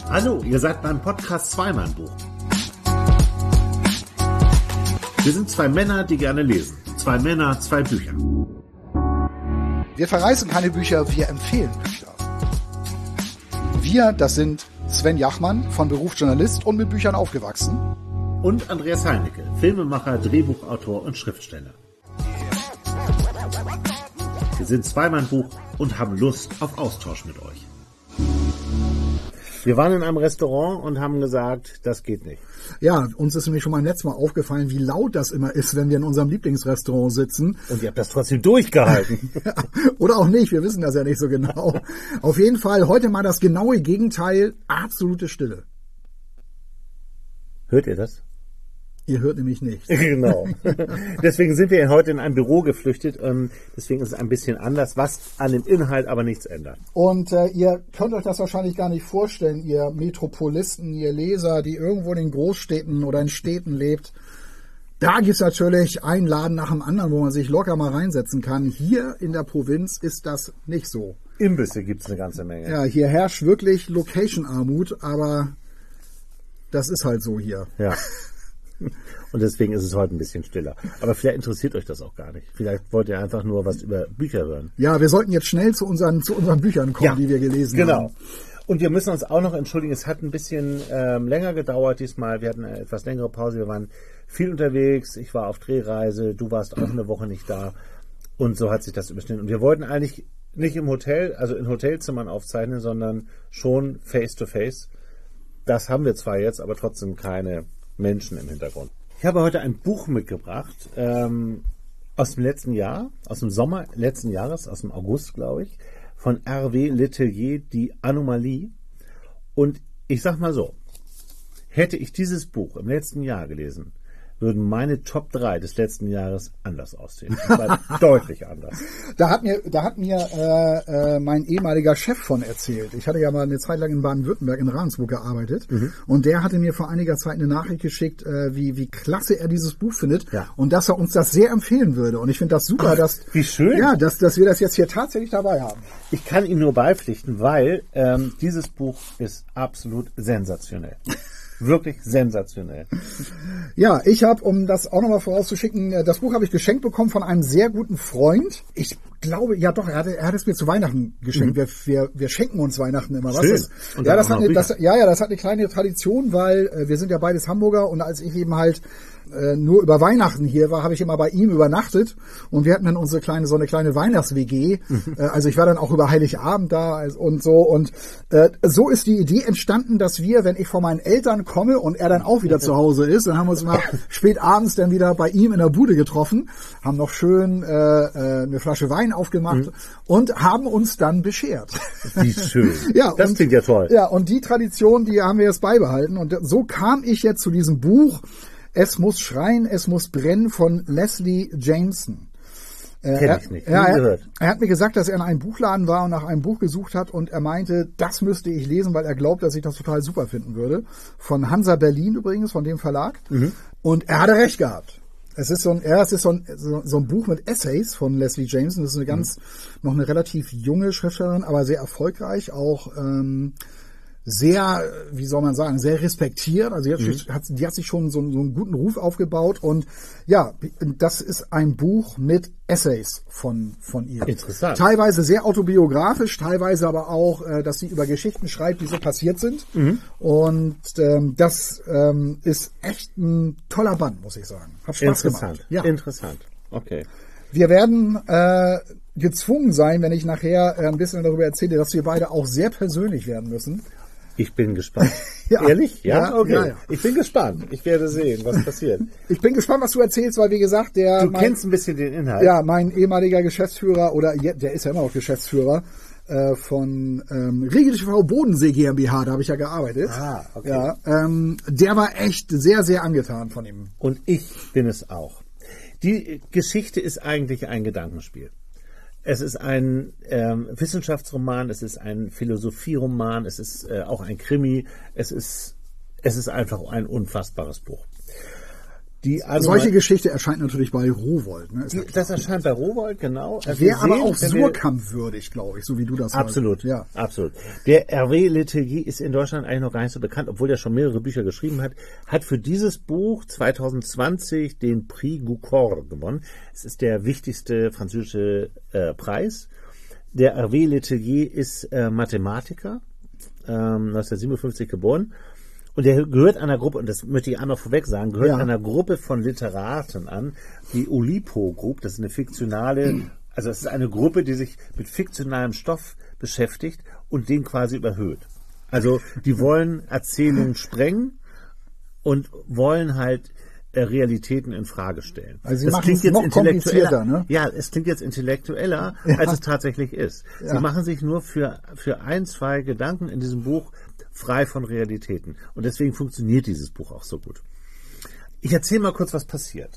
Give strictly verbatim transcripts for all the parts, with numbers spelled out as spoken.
Hallo, ihr seid beim Podcast Zweimann-Buch. Wir sind zwei Männer, die gerne lesen. Zwei Männer, zwei Bücher. Wir verreißen keine Bücher, wir empfehlen Bücher. Wir, das sind Sven Jachmann, von Beruf Journalist und mit Büchern aufgewachsen. Und Andreas Heinecke, Filmemacher, Drehbuchautor und Schriftsteller. Wir sind Zweimann-Buch und haben Lust auf Austausch mit euch. Wir waren in einem Restaurant und haben gesagt, das geht nicht. Ja, uns ist nämlich schon beim letzten Mal aufgefallen, wie laut das immer ist, wenn wir in unserem Lieblingsrestaurant sitzen. Und ihr habt das trotzdem durchgehalten. Oder auch nicht, wir wissen das ja nicht so genau. Auf jeden Fall heute mal das genaue Gegenteil, absolute Stille. Hört ihr das? Ihr hört nämlich nichts. Genau. Deswegen sind wir heute in ein Büro geflüchtet. Deswegen ist es ein bisschen anders, was an dem Inhalt aber nichts ändert. Und äh, ihr könnt euch das wahrscheinlich gar nicht vorstellen, ihr Metropolisten, ihr Leser, die irgendwo in den Großstädten oder in Städten lebt. Da gibt's natürlich einen Laden nach dem anderen, wo man sich locker mal reinsetzen kann. Hier in der Provinz ist das nicht so. Imbisse gibt's eine ganze Menge. Ja, hier herrscht wirklich Location-Armut, aber das ist halt so hier. Ja. Und deswegen ist es heute ein bisschen stiller. Aber vielleicht interessiert euch das auch gar nicht. Vielleicht wollt ihr einfach nur was über Bücher hören. Ja, wir sollten jetzt schnell zu unseren, zu unseren Büchern kommen, ja, die wir gelesen genau. haben. Genau. Und wir müssen uns auch noch entschuldigen, es hat ein bisschen ähm, länger gedauert diesmal. Wir hatten eine etwas längere Pause. Wir waren viel unterwegs. Ich war auf Drehreise. Du warst auch eine Woche nicht da. Und so hat sich das überschnitten. Und wir wollten eigentlich nicht im Hotel, also in Hotelzimmern aufzeichnen, sondern schon face to face. Das haben wir zwar jetzt, aber trotzdem keine Menschen im Hintergrund. Ich habe heute ein Buch mitgebracht ähm, aus dem letzten Jahr, aus dem Sommer letzten Jahres, aus dem August, glaube ich, von Hervé Letellier, Die Anomalie. Und ich sag mal so, hätte ich dieses Buch im letzten Jahr gelesen, würden meine Top drei des letzten Jahres anders aussehen. Und zwar deutlich anders. Da hat mir, da hat mir äh, äh, mein ehemaliger Chef von erzählt. Ich hatte ja mal eine Zeit lang in Baden-Württemberg in Ravensburg gearbeitet. Mhm. Und der hatte mir vor einiger Zeit eine Nachricht geschickt, äh, wie, wie klasse er dieses Buch findet. Ja. Und dass er uns das sehr empfehlen würde. Und ich finde das super, Ach, dass, wie schön. Ja, dass, dass wir das jetzt hier tatsächlich dabei haben. Ich kann Ihnen nur beipflichten, weil ähm, dieses Buch ist absolut sensationell. Wirklich sensationell. Ja, ich habe, um das auch nochmal vorauszuschicken, das Buch habe ich geschenkt bekommen von einem sehr guten Freund. Ich glaube, ja doch, er, hatte, er hat es mir zu Weihnachten geschenkt. Mhm. Wir, wir, wir schenken uns Weihnachten immer was. Schön. Das, ja, das hat eine, das, ja, ja, das hat eine kleine Tradition, weil äh, wir sind ja beides Hamburger und als ich eben halt äh, nur über Weihnachten hier war, habe ich immer bei ihm übernachtet und wir hatten dann unsere kleine, so eine kleine Weihnachts-W G. Mhm. Äh, also ich war dann auch über Heiligabend da und so und äh, so ist die Idee entstanden, dass wir, wenn ich von meinen Eltern komme und er dann auch wieder zu Hause ist, dann haben wir uns mal spät abends dann wieder bei ihm in der Bude getroffen, haben noch schön äh, äh, eine Flasche Wein aufgemacht mhm. und haben uns dann beschert. Wie schön. Ja, das und, klingt ja toll. Ja, und die Tradition, die haben wir jetzt beibehalten und so kam ich jetzt zu diesem Buch Es muss schreien, es muss brennen von Leslie Jameson. Äh, Kenn ich nicht. Ja, er, er hat mir gesagt, dass er in einem Buchladen war und nach einem Buch gesucht hat und er meinte, das müsste ich lesen, weil er glaubt, dass ich das total super finden würde. Von Hansa Berlin übrigens, von dem Verlag. Mhm. Und er hatte recht gehabt. Es ist so ein, ja, es ist so ein, so, so ein Buch mit Essays von Leslie Jameson. Das ist eine ganz, mhm. noch eine relativ junge Schriftstellerin, aber sehr erfolgreich, auch ähm, sehr, wie soll man sagen, sehr respektiert. Also die hat, mhm. hat, die hat sich schon so, so einen guten Ruf aufgebaut. Und ja, das ist ein Buch mit Essays von, von ihr. Interessant. Teilweise sehr autobiografisch, teilweise aber auch, äh, dass sie über Geschichten schreibt, die so passiert sind. Mhm. Und ähm, das ähm, ist echt ein toller Band, muss ich sagen. Hat Spaß Interessant. gemacht. Ja. Interessant. Okay. Wir werden äh, gezwungen sein, wenn ich nachher äh, ein bisschen darüber erzähle, dass wir beide auch sehr persönlich werden müssen. Ich bin gespannt. Ja. Ehrlich? Ja? Ja, okay. ja, ja. Ich bin gespannt. Ich werde sehen, was passiert. Ich bin gespannt, was du erzählst, weil wie gesagt, der... Du mein, kennst ein bisschen den Inhalt. Ja, mein ehemaliger Geschäftsführer, oder der ist ja immer noch Geschäftsführer, äh, von ähm, Riegel T V Bodensee GmbH, da habe ich ja gearbeitet. Ah, okay. Ja, ähm, der war echt sehr, sehr angetan von ihm. Und ich bin es auch. Die Geschichte ist eigentlich ein Gedankenspiel. Es ist ein ähm, Wissenschaftsroman, es ist ein Philosophieroman, es ist äh, auch ein Krimi, es ist, es ist einfach ein unfassbares Buch. Die Solche Geschichte erscheint natürlich bei Rowohlt. Ne? Die, das erscheint bei Rowohlt, genau. Also wäre aber auch Surkamp-würdig, glaube ich, so wie du das Absolut, ja. absolut. Der Hervé Letellier ist in Deutschland eigentlich noch gar nicht so bekannt, obwohl er schon mehrere Bücher geschrieben hat. Hat für dieses Buch zwanzig zwanzig den Prix Goncourt gewonnen. Es ist der wichtigste französische äh, Preis. Der Hervé Letellier ist äh, Mathematiker, ähm, neunzehnhundertsiebenundfünfzig geboren. Und der gehört einer Gruppe, und das möchte ich einmal vorweg sagen, gehört Ja. einer Gruppe von Literaten an, die Oulipo Group, das ist eine fiktionale, also es ist eine Gruppe, die sich mit fiktionalem Stoff beschäftigt und den quasi überhöht. Also die wollen Erzählungen sprengen und wollen halt äh, Realitäten in Frage stellen. Also sie das machen klingt es jetzt noch intellektueller, komplizierter, ne? Ja, es klingt jetzt intellektueller, Ja. als es tatsächlich ist. Ja. Sie machen sich nur für, für ein, zwei Gedanken in diesem Buch frei von Realitäten. Und deswegen funktioniert dieses Buch auch so gut. Ich erzähle mal kurz, was passiert.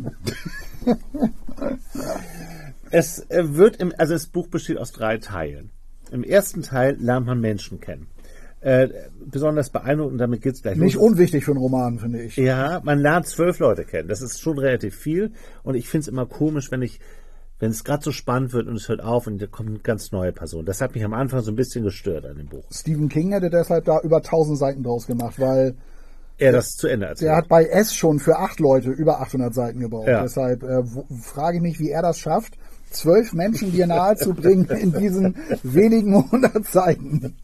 Es äh, wird im, also das Buch besteht aus drei Teilen. Im ersten Teil lernt man Menschen kennen. Äh, besonders beeindruckend, damit geht's gleich Nicht los. unwichtig für einen Roman, finde ich. Ja, man lernt zwölf Leute kennen. Das ist schon relativ viel. Und ich finde es immer komisch, wenn ich, wenn es gerade so spannend wird und es hört auf und da kommt eine ganz neue Person. Das hat mich am Anfang so ein bisschen gestört an dem Buch. Stephen King hätte deshalb da über tausend Seiten draus gemacht, weil Er das zu Ende erzählt. der hat bei S schon für acht Leute über achthundert Seiten gebraucht. Ja. Deshalb äh, wo, frage ich mich, wie er das schafft, zwölf Menschen dir nahe zu bringen in diesen wenigen hundert Seiten.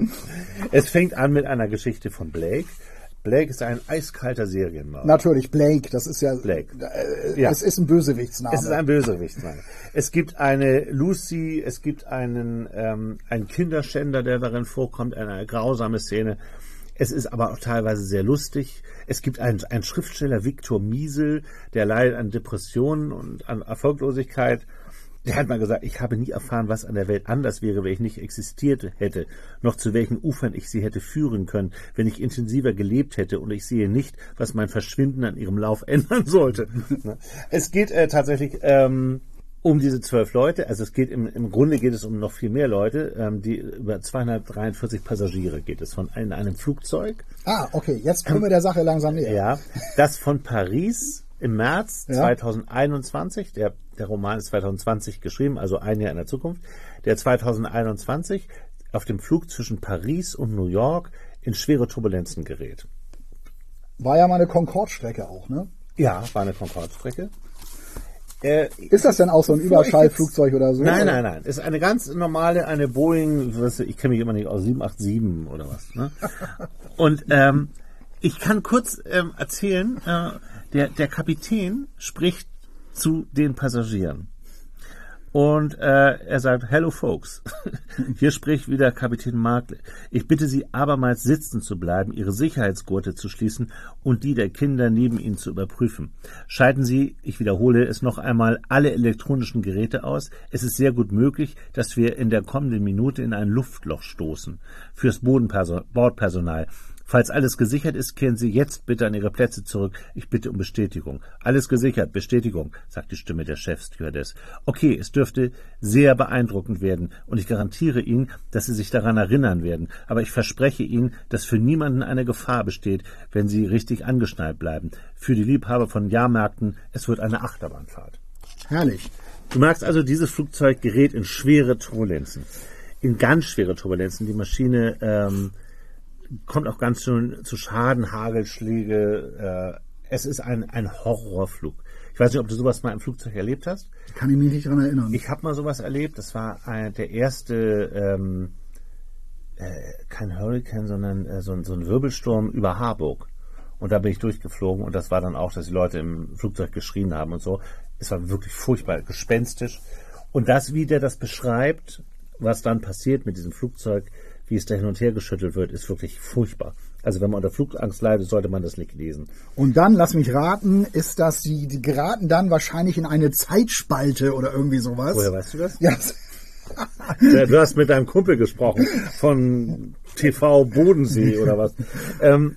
Es fängt an mit einer Geschichte von Blake. Blake ist ein eiskalter Serienmörder. Natürlich, Blake, das ist ja, Blake. Äh, Ja. es ist ein Bösewichtsname. Es ist ein Bösewichtsname. Es gibt eine Lucy, es gibt einen, ähm, einen Kinderschänder, der darin vorkommt, eine grausame Szene. Es ist aber auch teilweise sehr lustig. Es gibt einen, einen Schriftsteller, Viktor Miesel, der leidet an Depressionen und an Erfolglosigkeit. Der hat mal gesagt, ich habe nie erfahren, was an der Welt anders wäre, wenn ich nicht existiert hätte, noch zu welchen Ufern ich sie hätte führen können, wenn ich intensiver gelebt hätte, und ich sehe nicht, was mein Verschwinden an ihrem Lauf ändern sollte. Es geht äh, tatsächlich ähm, um diese zwölf Leute, also es geht im, im Grunde geht es um noch viel mehr Leute, ähm, die über zweihundertdreiundvierzig Passagiere geht es von in einem Flugzeug. Ah, okay, jetzt kommen wir der Sache langsam näher. Ja, das von Paris im März Ja. zweitausendeinundzwanzig, der, der Roman ist zweitausendzwanzig geschrieben, also ein Jahr in der Zukunft, der zweitausendeinundzwanzig auf dem Flug zwischen Paris und New York in schwere Turbulenzen gerät. War ja mal eine Concorde-Strecke auch, ne? Ja, war eine Concorde-Strecke. Äh, Ist das denn auch so ein bevor ich Überschallflugzeug oder so? Nein, nein, nein. Ist eine ganz normale, eine Boeing, was, ich kenne mich immer nicht aus, sieben acht sieben oder was. Ne? Und ähm, ich kann kurz ähm, erzählen, äh, der, der Kapitän spricht zu den Passagieren. Und äh, er sagt, hello folks, hier spricht wieder Kapitän Mark. Ich bitte Sie abermals sitzen zu bleiben, Ihre Sicherheitsgurte zu schließen und die der Kinder neben Ihnen zu überprüfen. Schalten Sie, ich wiederhole es noch einmal, alle elektronischen Geräte aus. Es ist sehr gut möglich, dass wir in der kommenden Minute in ein Luftloch stoßen. Fürs Bodenperso- Bordpersonal. Falls alles gesichert ist, kehren Sie jetzt bitte an Ihre Plätze zurück. Ich bitte um Bestätigung. Alles gesichert, Bestätigung, sagt die Stimme der Chefstewardess. Okay, es dürfte sehr beeindruckend werden und ich garantiere Ihnen, dass Sie sich daran erinnern werden. Aber ich verspreche Ihnen, dass für niemanden eine Gefahr besteht, wenn Sie richtig angeschnallt bleiben. Für die Liebhaber von Jahrmärkten, es wird eine Achterbahnfahrt. Herrlich. Du merkst also, dieses Flugzeug gerät in schwere Turbulenzen. In ganz schwere Turbulenzen. Die Maschine ähm, kommt auch ganz schön zu Schaden, Hagelschläge. Äh, es ist ein, ein Horrorflug. Ich weiß nicht, ob du sowas mal im Flugzeug erlebt hast. Kann ich mich nicht dran erinnern. Ich habe mal sowas erlebt. Das war ein, der erste, ähm, äh, kein Hurricane, sondern äh, so, ein, so ein Wirbelsturm über Harburg. Und da bin ich durchgeflogen und das war dann auch, dass die Leute im Flugzeug geschrien haben und so. Es war wirklich furchtbar, gespenstisch. Und das, wie der das beschreibt, was dann passiert mit diesem Flugzeug, wie es da hin und her geschüttelt wird, ist wirklich furchtbar. Also wenn man unter Flugangst leidet, sollte man das nicht lesen. Und dann, lass mich raten, ist das, die, die geraten dann wahrscheinlich in eine Zeitspalte oder irgendwie sowas. Woher weißt du das? Ja. Ja, du hast mit deinem Kumpel gesprochen von T V Bodensee oder was. Ähm,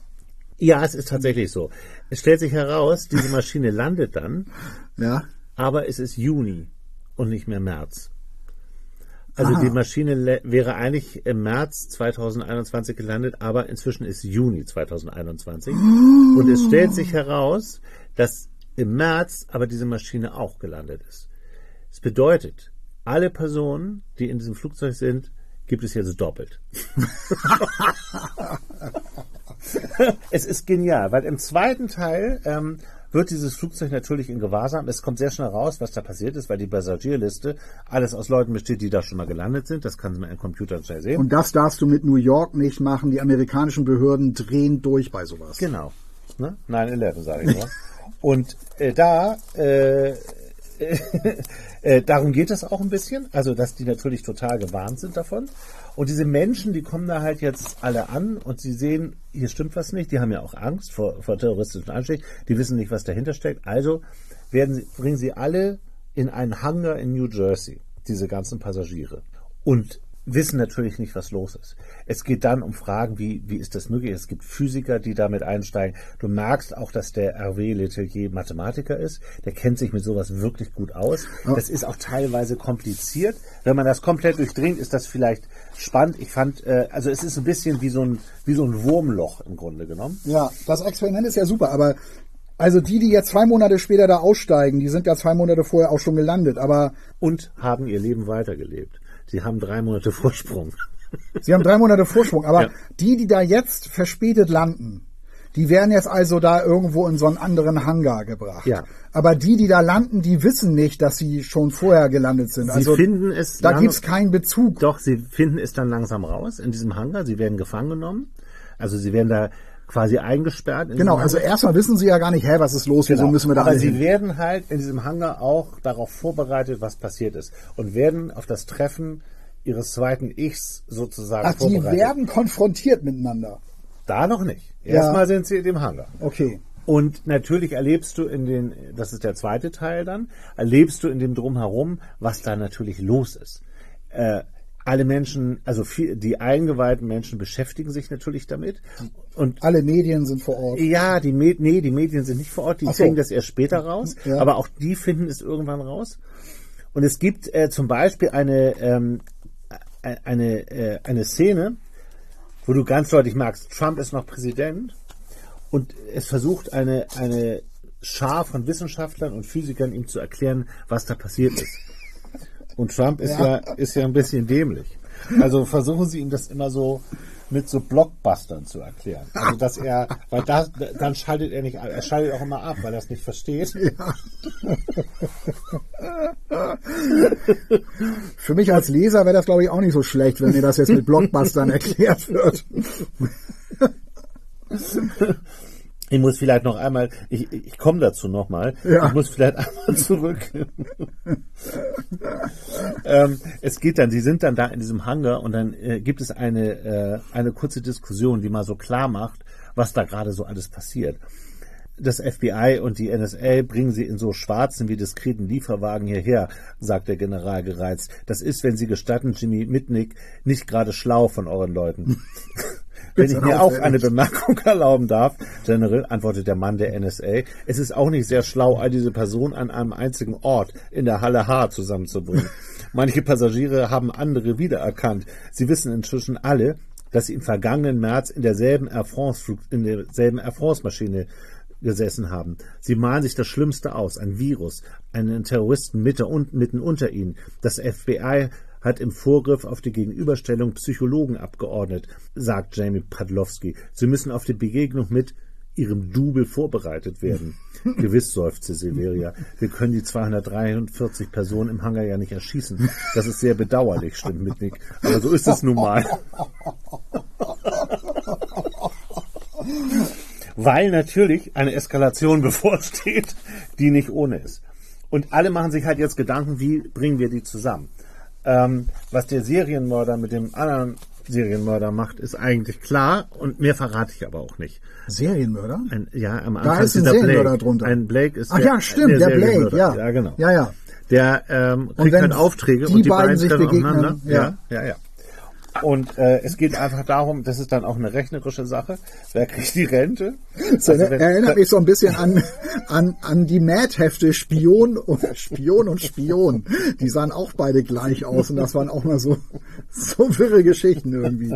ja, es ist tatsächlich so. Es stellt sich heraus, diese Maschine landet dann, Ja. aber es ist Juni und nicht mehr März. Also Aha. die Maschine le- wäre eigentlich im März zweitausendeinundzwanzig gelandet, aber inzwischen ist Juni zweitausendeinundzwanzig. Und es stellt sich heraus, dass im März aber diese Maschine auch gelandet ist. Das bedeutet, alle Personen, die in diesem Flugzeug sind, gibt es jetzt doppelt. Es ist genial, weil im zweiten Teil ähm, wird dieses Flugzeug natürlich in Gewahrsam. Es kommt sehr schnell raus, was da passiert ist, weil die Passagierliste alles aus Leuten besteht, die da schon mal gelandet sind. Das kann man im Computer schnell sehen. Und das darfst du mit New York nicht machen. Die amerikanischen Behörden drehen durch bei sowas. Genau. Ne? neun elf sage ich nur. Und äh, da äh, äh, darum geht es auch ein bisschen. Also, dass die natürlich total gewarnt sind davon. Und diese Menschen, die kommen da halt jetzt alle an und sie sehen, hier stimmt was nicht. Die haben ja auch Angst vor, vor terroristischen Anschlägen. Die wissen nicht, was dahinter steckt. Also werden sie, bringen sie alle in einen Hangar in New Jersey, diese ganzen Passagiere. Und wissen natürlich nicht, was los ist. Es geht dann um Fragen, wie, wie ist das möglich? Es gibt Physiker, die damit einsteigen. Du merkst auch, dass der Hervé Letellier Mathematiker ist. Der kennt sich mit sowas wirklich gut aus. Das ist auch teilweise kompliziert. Wenn man das komplett durchdringt, ist das vielleicht spannend. Ich fand, äh, also es ist ein bisschen wie so ein, wie so ein Wurmloch im Grunde genommen. Ja, das Experiment ist ja super, aber also die, die jetzt zwei Monate später da aussteigen, die sind ja zwei Monate vorher auch schon gelandet, aber... Und haben ihr Leben weitergelebt. Sie haben drei Monate Vorsprung. Sie haben drei Monate Vorsprung, aber Ja. die, die da jetzt verspätet landen, die werden jetzt also da irgendwo in so einen anderen Hangar gebracht. Ja. Aber die, die da landen, die wissen nicht, dass sie schon vorher gelandet sind. Sie also finden es da lang- gibt's keinen Bezug. Doch, sie finden es dann langsam raus in diesem Hangar. Sie werden gefangen genommen. Also sie werden da quasi eingesperrt. in Genau, diesem also Hangar. erstmal wissen sie ja gar nicht, hä, was ist los, wieso Genau. müssen wir da Aber alle sie hin? werden halt in diesem Hangar auch darauf vorbereitet, was passiert ist. Und werden auf das Treffen ihres zweiten Ichs sozusagen Ach, die vorbereitet. werden konfrontiert miteinander. Da noch nicht. Ja. Erstmal sind sie in dem Hangar. Okay. Und natürlich erlebst du in den, das ist der zweite Teil dann, erlebst du in dem Drumherum, was da natürlich los ist. Äh, alle Menschen, also viel, die eingeweihten Menschen beschäftigen sich natürlich damit. Und Alle Medien sind vor Ort. ja, die, Med- nee, die Medien sind nicht vor Ort, die Ach so. kriegen das erst später raus, Ja. aber auch die finden es irgendwann raus. Und es gibt äh, zum Beispiel eine, ähm, äh, eine, äh, eine Szene, wo du ganz deutlich merkst, Trump ist noch Präsident und es versucht eine, eine Schar von Wissenschaftlern und Physikern ihm zu erklären, was da passiert ist. Und Trump ist ja, Ja. ist ja ein bisschen dämlich. Also versuchen sie ihm das immer so mit so Blockbustern zu erklären. Also dass er, weil da, dann schaltet er nicht ab. Er schaltet auch immer ab, weil er es nicht versteht. Für mich als Leser wäre das, glaube ich, auch nicht so schlecht, wenn mir das jetzt mit Blockbustern erklärt wird. Ich muss vielleicht noch einmal, ich, ich komme dazu nochmal, Ja. ich muss vielleicht einmal zurück. ähm, es geht dann, sie sind dann da in diesem Hangar und dann äh, gibt es eine, äh, eine kurze Diskussion, die mal so klar macht, was da gerade so alles passiert. Das F B I und die N S A bringen sie in so schwarzen wie diskreten Lieferwagen hierher, sagt der General gereizt. Das ist, wenn Sie gestatten, Jimmy Mitnick, nicht gerade schlau von euren Leuten. Wenn ich mir auch eine Bemerkung erlauben darf, General, antwortet der Mann der N S A, es ist auch nicht sehr schlau, all diese Personen an einem einzigen Ort in der Halle H zusammenzubringen. Manche Passagiere haben andere wiedererkannt. Sie wissen inzwischen alle, dass sie im vergangenen März in derselben Air France, in derselben Air France Maschine gesessen haben. Sie malen sich das Schlimmste aus, ein Virus, einen Terroristen mitten, mitten unter ihnen. Das F B I hat im Vorgriff auf die Gegenüberstellung Psychologen abgeordnet, sagt Jamie Padlowski. Sie müssen auf die Begegnung mit ihrem Double vorbereitet werden. Gewiss, seufzte Silveria. Wir können die zweihundertdreiundvierzig Personen im Hangar ja nicht erschießen. Das ist sehr bedauerlich, stimmt Mitnick. Aber so ist es nun mal. Weil natürlich eine Eskalation bevorsteht, die nicht ohne ist. Und alle machen sich halt jetzt Gedanken, wie bringen wir die zusammen. Ähm, was der Serienmörder mit dem anderen Serienmörder macht, ist eigentlich klar und mehr verrate ich aber auch nicht. Serienmörder? Ein, ja, am Da Anfang ist ein dieser Serienmörder Blake. drunter. Ein Blake ist Ach der, ja, stimmt, der Blake, Serienmörder. ja. Ja, genau. Ja, ja. Der ähm, Und kriegt wenn dann Aufträge die und die beiden beiden sich treffen begegnen, aufeinander. ja. ja, ja, ja. Und äh, es geht einfach darum, das ist dann auch eine rechnerische Sache. Wer kriegt die Rente? Das also, wenn, erinnert mich so ein bisschen an, an, an die Mad-Hefte Spion und Spion und Spion. Die sahen auch beide gleich aus und das waren auch mal so, so wirre Geschichten irgendwie.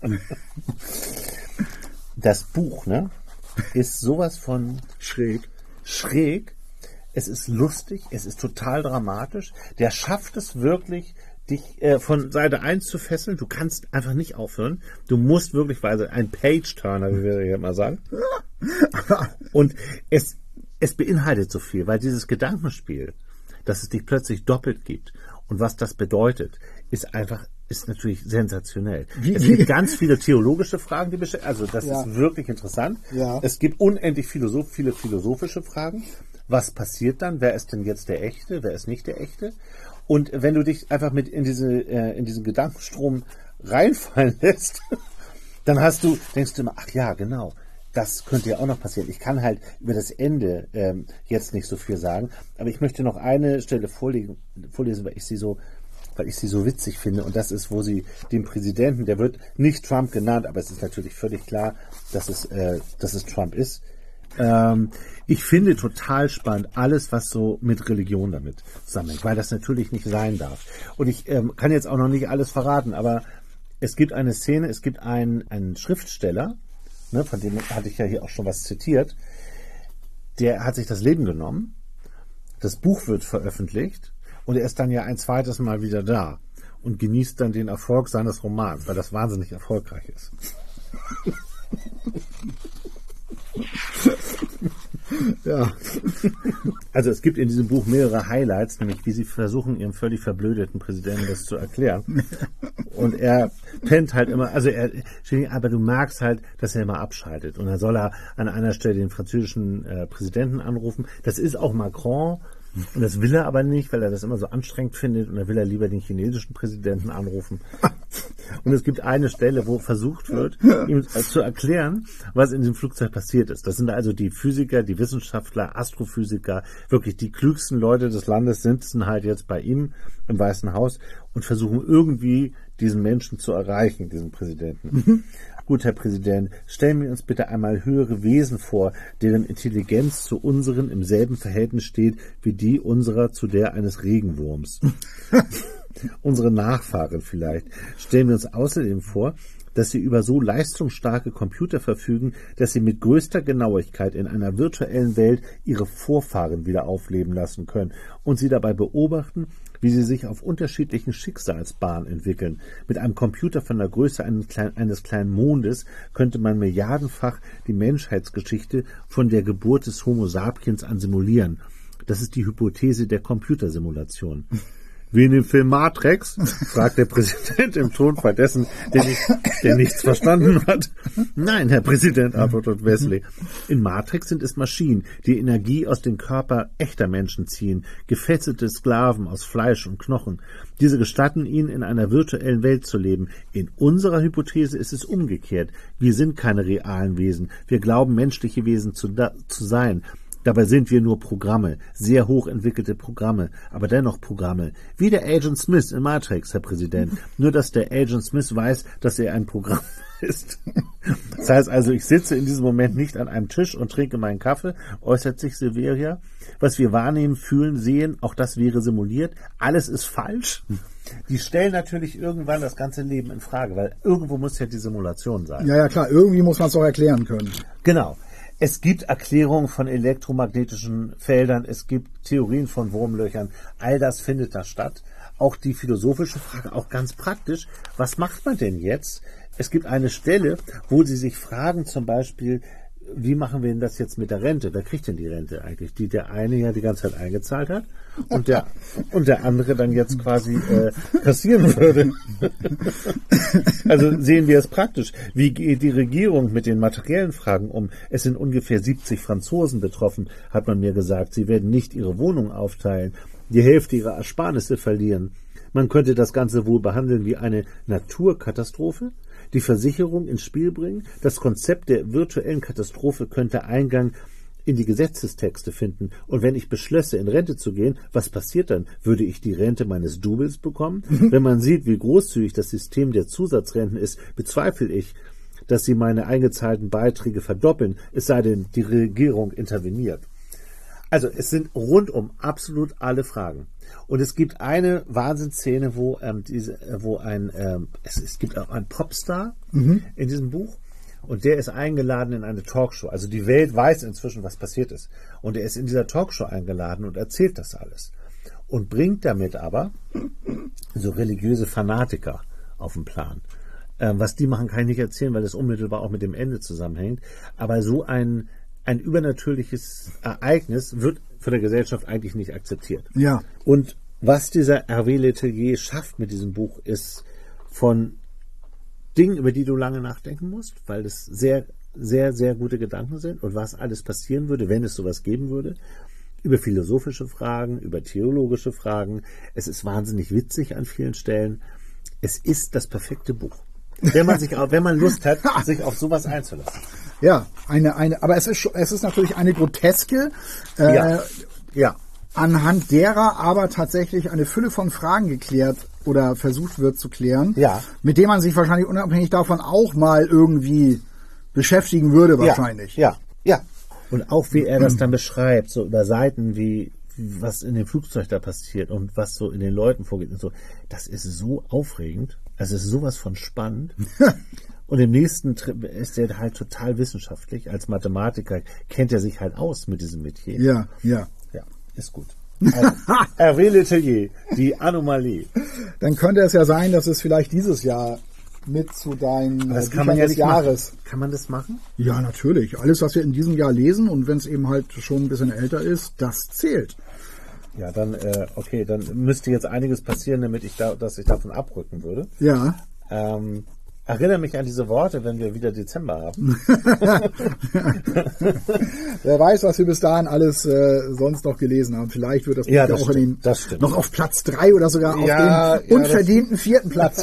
Das Buch, ne, ist sowas von schräg. Schräg. Es ist lustig, es ist total dramatisch. Der schafft es wirklich, dich äh, von Seite eins zu fesseln. Du kannst einfach nicht aufhören. Du musst wirklich, weil ein Page-Turner, wie wir ja immer sagen. Und es, es beinhaltet so viel, weil dieses Gedankenspiel, dass es dich plötzlich doppelt gibt und was das bedeutet, ist einfach, ist natürlich sensationell. Wie, es gibt wie? ganz viele theologische Fragen, die beschäftigen. Also das ja. ist wirklich interessant. Ja. Es gibt unendlich philosoph- viele philosophische Fragen. Was passiert dann? Wer ist denn jetzt der Echte? Wer ist nicht der Echte? Und wenn du dich einfach mit in diese äh, in diesen Gedankenstrom reinfallen lässt, dann hast du denkst du immer, ach ja, genau, das könnte ja auch noch passieren. Ich kann halt über das Ende ähm, jetzt nicht so viel sagen, aber ich möchte noch eine Stelle vorlegen, vorlesen, weil ich sie so weil ich sie so witzig finde. Und das ist, wo sie den Präsidenten, der wird nicht Trump genannt, aber es ist natürlich völlig klar, dass es äh, dass es Trump ist. Ähm, ich finde total spannend alles, was so mit Religion damit zusammenhängt, weil das natürlich nicht sein darf. Und ich ähm, kann jetzt auch noch nicht alles verraten, aber es gibt eine Szene, es gibt einen, einen Schriftsteller, ne, von dem hatte ich ja hier auch schon was zitiert, der hat sich das Leben genommen, das Buch wird veröffentlicht und er ist dann ja ein zweites Mal wieder da und genießt dann den Erfolg seines Romans, weil das wahnsinnig erfolgreich ist. Ja. Also es gibt in diesem Buch mehrere Highlights, nämlich wie sie versuchen, ihrem völlig verblödeten Präsidenten das zu erklären. Und er pennt halt immer, also er, aber du merkst halt, dass er immer abschaltet. Und dann soll er an einer Stelle den französischen äh, Präsidenten anrufen. Das ist auch Macron. Und das will er aber nicht, weil er das immer so anstrengend findet. Und dann will er lieber den chinesischen Präsidenten anrufen. Und es gibt eine Stelle, wo versucht wird, ihm zu erklären, was in dem Flugzeug passiert ist. Das sind also die Physiker, die Wissenschaftler, Astrophysiker, wirklich die klügsten Leute des Landes sitzen halt jetzt bei ihm im Weißen Haus und versuchen irgendwie diesen Menschen zu erreichen, diesen Präsidenten. Mhm. Gut, Herr Präsident, stellen wir uns bitte einmal höhere Wesen vor, deren Intelligenz zu unseren im selben Verhältnis steht wie die unserer zu der eines Regenwurms. Unsere Nachfahren vielleicht. Stellen wir uns außerdem vor, dass sie über so leistungsstarke Computer verfügen, dass sie mit größter Genauigkeit in einer virtuellen Welt ihre Vorfahren wieder aufleben lassen können und sie dabei beobachten, wie sie sich auf unterschiedlichen Schicksalsbahnen entwickeln. Mit einem Computer von der Größe eines kleinen, eines kleinen Mondes könnte man milliardenfach die Menschheitsgeschichte von der Geburt des Homo sapiens an simulieren. Das ist die Hypothese der Computersimulation. Wie in dem Film Matrix, fragt der Präsident im Tonfall dessen, der, nicht, der nichts verstanden hat. Nein, Herr Präsident, antwortet Wesley. In Matrix sind es Maschinen, die Energie aus dem Körper echter Menschen ziehen, gefesselte Sklaven aus Fleisch und Knochen. Diese gestatten ihnen, in einer virtuellen Welt zu leben. In unserer Hypothese ist es umgekehrt. Wir sind keine realen Wesen. Wir glauben, menschliche Wesen zu, da, zu sein. Dabei sind wir nur Programme, sehr hochentwickelte Programme, aber dennoch Programme. Wie der Agent Smith in Matrix, Herr Präsident. Nur, dass der Agent Smith weiß, dass er ein Programm ist. Das heißt also, ich sitze in diesem Moment nicht an einem Tisch und trinke meinen Kaffee, äußert sich Silveria. Was wir wahrnehmen, fühlen, sehen, auch das wäre simuliert. Alles ist falsch. Die stellen natürlich irgendwann das ganze Leben in Frage, weil irgendwo muss ja die Simulation sein. Ja, ja, klar. Irgendwie muss man es doch erklären können. Genau. Es gibt Erklärungen von elektromagnetischen Feldern, es gibt Theorien von Wurmlöchern, all das findet da statt. Auch die philosophische Frage, auch ganz praktisch, was macht man denn jetzt? Es gibt eine Stelle, wo sie sich fragen, zum Beispiel, wie machen wir denn das jetzt mit der Rente? Wer kriegt denn die Rente eigentlich? Die der eine ja die ganze Zeit eingezahlt hat und der und der andere dann jetzt quasi äh, kassieren würde. Also sehen wir es praktisch. Wie geht die Regierung mit den materiellen Fragen um? Es sind ungefähr siebzig Franzosen betroffen, hat man mir gesagt. Sie werden nicht ihre Wohnung aufteilen, die Hälfte ihrer Ersparnisse verlieren. Man könnte das Ganze wohl behandeln wie eine Naturkatastrophe, die Versicherung ins Spiel bringen. Das Konzept der virtuellen Katastrophe könnte Eingang in die Gesetzestexte finden. Und wenn ich beschlösse, in Rente zu gehen, was passiert dann? Würde ich die Rente meines Doubles bekommen? Wenn man sieht, wie großzügig das System der Zusatzrenten ist, bezweifle ich, dass sie meine eingezahlten Beiträge verdoppeln, es sei denn, die Regierung interveniert. Also es sind rundum absolut alle Fragen. Und es gibt eine Wahnsinnsszene, wo ähm, diese, wo ein ähm, es, es gibt auch einen Popstar mhm. in diesem Buch. Und der ist eingeladen in eine Talkshow. Also die Welt weiß inzwischen, was passiert ist. Und er ist in dieser Talkshow eingeladen und erzählt das alles. Und bringt damit aber so religiöse Fanatiker auf den Plan. Ähm, was die machen, kann ich nicht erzählen, weil das unmittelbar auch mit dem Ende zusammenhängt. Aber so ein, ein übernatürliches Ereignis wird von der Gesellschaft eigentlich nicht akzeptiert. Ja. Und was dieser Hervé Letellier schafft mit diesem Buch, ist von Dingen, über die du lange nachdenken musst, weil das sehr, sehr, sehr gute Gedanken sind und was alles passieren würde, wenn es sowas geben würde, über philosophische Fragen, über theologische Fragen. Es ist wahnsinnig witzig an vielen Stellen. Es ist das perfekte Buch. Wenn man sich, wenn man Lust hat, sich auf sowas einzulassen. Ja, eine, eine, aber es ist, es ist natürlich eine groteske, äh, ja. ja. anhand derer aber tatsächlich eine Fülle von Fragen geklärt oder versucht wird zu klären, ja. mit dem man sich wahrscheinlich unabhängig davon auch mal irgendwie beschäftigen würde wahrscheinlich. Ja, ja. ja. Und auch wie er das dann beschreibt, so über Seiten wie, wie was in dem Flugzeug da passiert und was so in den Leuten vorgeht und so, das ist so aufregend, also es ist sowas von spannend. Und im nächsten Trip ist er halt total wissenschaftlich. Als Mathematiker kennt er sich halt aus mit diesem Metier. Ja, ja. Ja, ist gut. Also, Hervé Letellier, die Anomalie. Dann könnte es ja sein, dass es vielleicht dieses Jahr mit zu deinen das kann man ja des nicht Jahres. Machen. Kann man das machen? Ja, natürlich. Alles, was wir in diesem Jahr lesen und wenn es eben halt schon ein bisschen älter ist, das zählt. Ja, dann, äh, okay, dann müsste jetzt einiges passieren, damit ich da, dass ich davon abrücken würde. Ja. Ähm, Erinnere mich an diese Worte, wenn wir wieder Dezember haben. Wer weiß, was wir bis dahin alles äh, sonst noch gelesen haben. Vielleicht wird das, ja, das auch in den, stimmt, noch auf Platz drei oder sogar auf ja, den unverdienten ja, vierten Platz.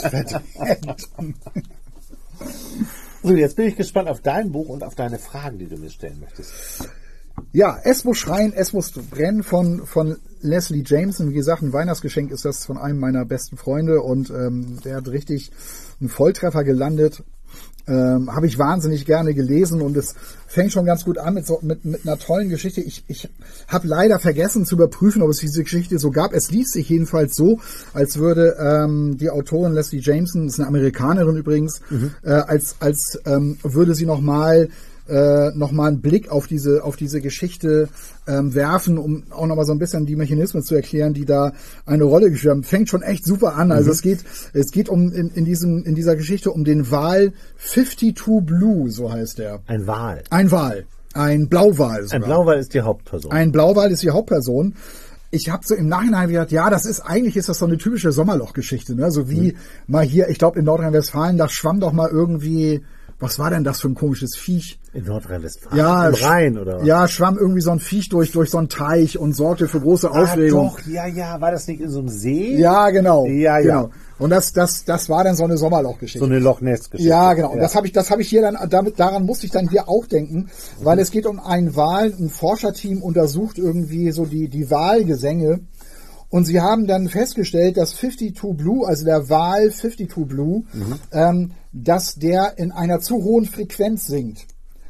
So, jetzt bin ich gespannt auf dein Buch und auf deine Fragen, die du mir stellen möchtest. Ja, Es muss schreien, es muss brennen von, von Leslie Jameson. Wie gesagt, ein Weihnachtsgeschenk ist das von einem meiner besten Freunde und ähm, der hat richtig einen Volltreffer gelandet. Ähm, habe ich wahnsinnig gerne gelesen und es fängt schon ganz gut an mit, so, mit, mit einer tollen Geschichte. Ich, ich habe leider vergessen zu überprüfen, ob es diese Geschichte so gab. Es liest sich jedenfalls so, als würde ähm, die Autorin Leslie Jameson, ist eine Amerikanerin übrigens, mhm. äh, als, als ähm, würde sie nochmal äh, noch mal einen Blick auf diese auf diese Geschichte ähm, werfen, um auch noch mal so ein bisschen die Mechanismen zu erklären, die da eine Rolle gespielt haben. Fängt schon echt super an. Also mhm. es geht es geht um in, in diesem in dieser Geschichte um den Wal zweiundfünfzig Blue, so heißt er. Ein Wal. Ein Wal. Ein Blauwal sogar. Ein Blauwal ist die Hauptperson. Ein Blauwal ist die Hauptperson. Ich habe so im Nachhinein gedacht, ja, das ist eigentlich ist das so eine typische Sommerlochgeschichte, ne? So wie mhm. mal hier, ich glaube in Nordrhein-Westfalen, da schwamm doch mal irgendwie, was war denn das für ein komisches Viech? In Nordrhein-Westfalen? Ja, im Rhein, oder was? Ja, schwamm irgendwie so ein Viech durch, durch so einen Teich und sorgte für große Aufregung. Ah, doch, ja, ja, war das nicht in so einem See? Ja, genau. Ja, genau. ja. Und das, das, das war dann so eine Sommerlochgeschichte. So eine Loch Ness-Geschichte. Ja, genau. Und ja. das habe ich, das habe ich hier dann, damit, daran musste ich dann hier auch denken, weil mhm. es geht um einen Wal, ein Forscherteam untersucht irgendwie so die, die Walgesänge. Und sie haben dann festgestellt, dass zweiundfünfzig Blue, also der Wal zweiundfünfzig Blue, mhm. ähm, dass der in einer zu hohen Frequenz singt.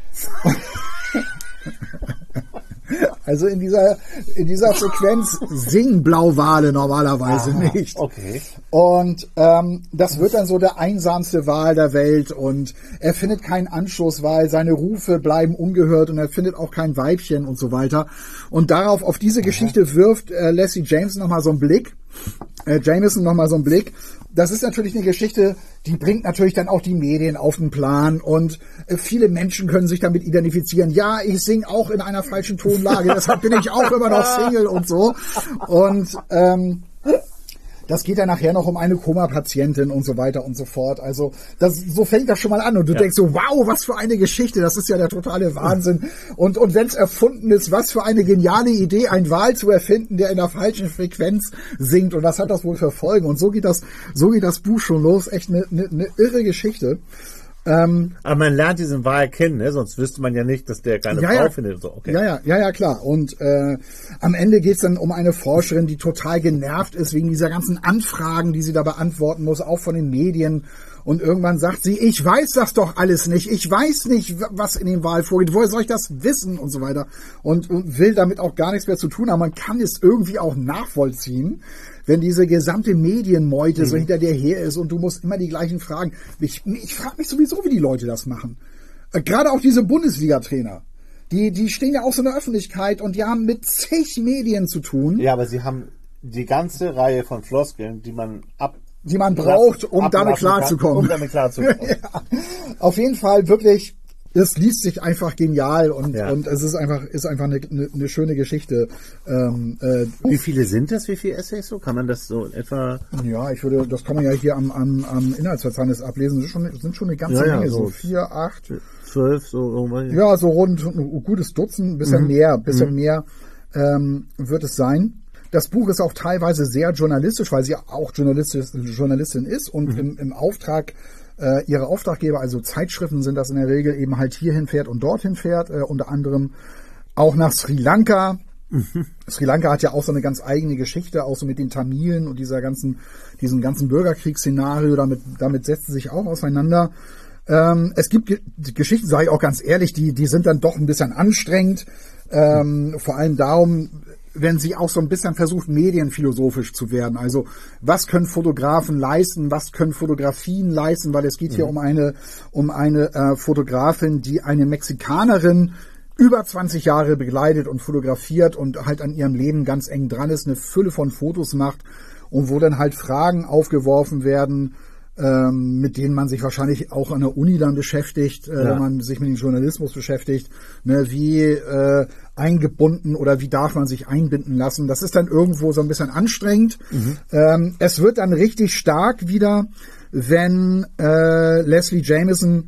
Also in dieser, in dieser Frequenz singen Blauwale normalerweise Aha, nicht. Okay. Und ähm, das wird dann so der einsamste Wal der Welt und er findet keinen Anschluss, weil seine Rufe bleiben ungehört und er findet auch kein Weibchen und so weiter. Und darauf, auf diese Aha. Geschichte wirft äh, Leslie Jameson nochmal so einen Blick. Äh, Jameson nochmal so einen Blick. Das ist natürlich eine Geschichte, die bringt natürlich dann auch die Medien auf den Plan und äh, viele Menschen können sich damit identifizieren. Ja, ich singe auch in einer falschen Tonlage, deshalb bin ich auch immer noch Single und so. Und ähm, das geht dann nachher noch um eine Koma-Patientin und so weiter und so fort. Also das, so fängt das schon mal an und du ja. denkst so, wow, was für eine Geschichte, das ist ja der totale Wahnsinn. Und, und wenn es erfunden ist, was für eine geniale Idee, einen Wal zu erfinden, der in der falschen Frequenz singt und was hat das wohl für Folgen? Und so geht das, so geht das Buch schon los, echt eine, eine, eine irre Geschichte. Ähm, Aber man lernt diesen Wahl kennen, ne? Sonst wüsste man ja nicht, dass der keine ja, Frau ja. findet. So, okay. Ja, ja, ja, ja, klar. Und äh, am Ende geht's dann um eine Forscherin, die total genervt ist wegen dieser ganzen Anfragen, die sie da beantworten muss, auch von den Medien. Und irgendwann sagt sie, ich weiß das doch alles nicht. Ich weiß nicht, was in den Wahlen vorgeht. Woher soll ich das wissen und so weiter? Und, und will damit auch gar nichts mehr zu tun haben. Man kann es irgendwie auch nachvollziehen, wenn diese gesamte Medienmeute mhm. so hinter dir her ist und du musst immer die gleichen Fragen. Ich, ich frage mich sowieso, wie die Leute das machen. Äh, gerade auch diese Bundesliga-Trainer. Die, die stehen ja auch so in der Öffentlichkeit und die haben mit zig Medien zu tun. Ja, aber sie haben die ganze Reihe von Floskeln, die man ab die man braucht, um damit klarzukommen. Um damit klarzukommen. Ja. Auf jeden Fall wirklich, es liest sich einfach genial und, ja. und es ist einfach, ist einfach eine, eine, eine schöne Geschichte. Ähm, äh, Wie viele sind das? Wie viele Essays so? Kann man das so etwa? Ja, ich würde, das kann man ja hier am, am, am Inhaltsverzeichnis ablesen. Das sind schon, sind schon eine ganze ja, ja, Menge, so, so vier, acht, zwölf, so irgendwann. Ja, so rund ein gutes Dutzend, ein bisschen mhm. mehr, ein bisschen mhm. mehr ähm, wird es sein. Das Buch ist auch teilweise sehr journalistisch, weil sie auch Journalistin, Journalistin ist und mhm. im, im Auftrag äh, ihrer Auftraggeber, also Zeitschriften sind das in der Regel, eben halt hierhin fährt und dorthin fährt, äh, unter anderem auch nach Sri Lanka. Mhm. Sri Lanka hat ja auch so eine ganz eigene Geschichte, auch so mit den Tamilen und dieser ganzen, diesem ganzen Bürgerkriegsszenario, damit, damit setzt sie sich auch auseinander. Ähm, es gibt Ge- Geschichten, sage ich auch ganz ehrlich, die, die sind dann doch ein bisschen anstrengend, ähm, mhm. vor allem darum, wenn sie auch so ein bisschen versucht, medienphilosophisch zu werden. Also was können Fotografen leisten, was können Fotografien leisten, weil es geht mhm. hier um eine um eine äh, Fotografin, die eine Mexikanerin über zwanzig Jahre begleitet und fotografiert und halt an ihrem Leben ganz eng dran ist, eine Fülle von Fotos macht und wo dann halt Fragen aufgeworfen werden, ähm, mit denen man sich wahrscheinlich auch an der Uni dann beschäftigt, äh, ja. wenn man sich mit dem Journalismus beschäftigt. Ne, wie äh, eingebunden oder wie darf man sich einbinden lassen? Das ist dann irgendwo so ein bisschen anstrengend. Mhm. Ähm, es wird dann richtig stark wieder, wenn äh, Leslie Jamison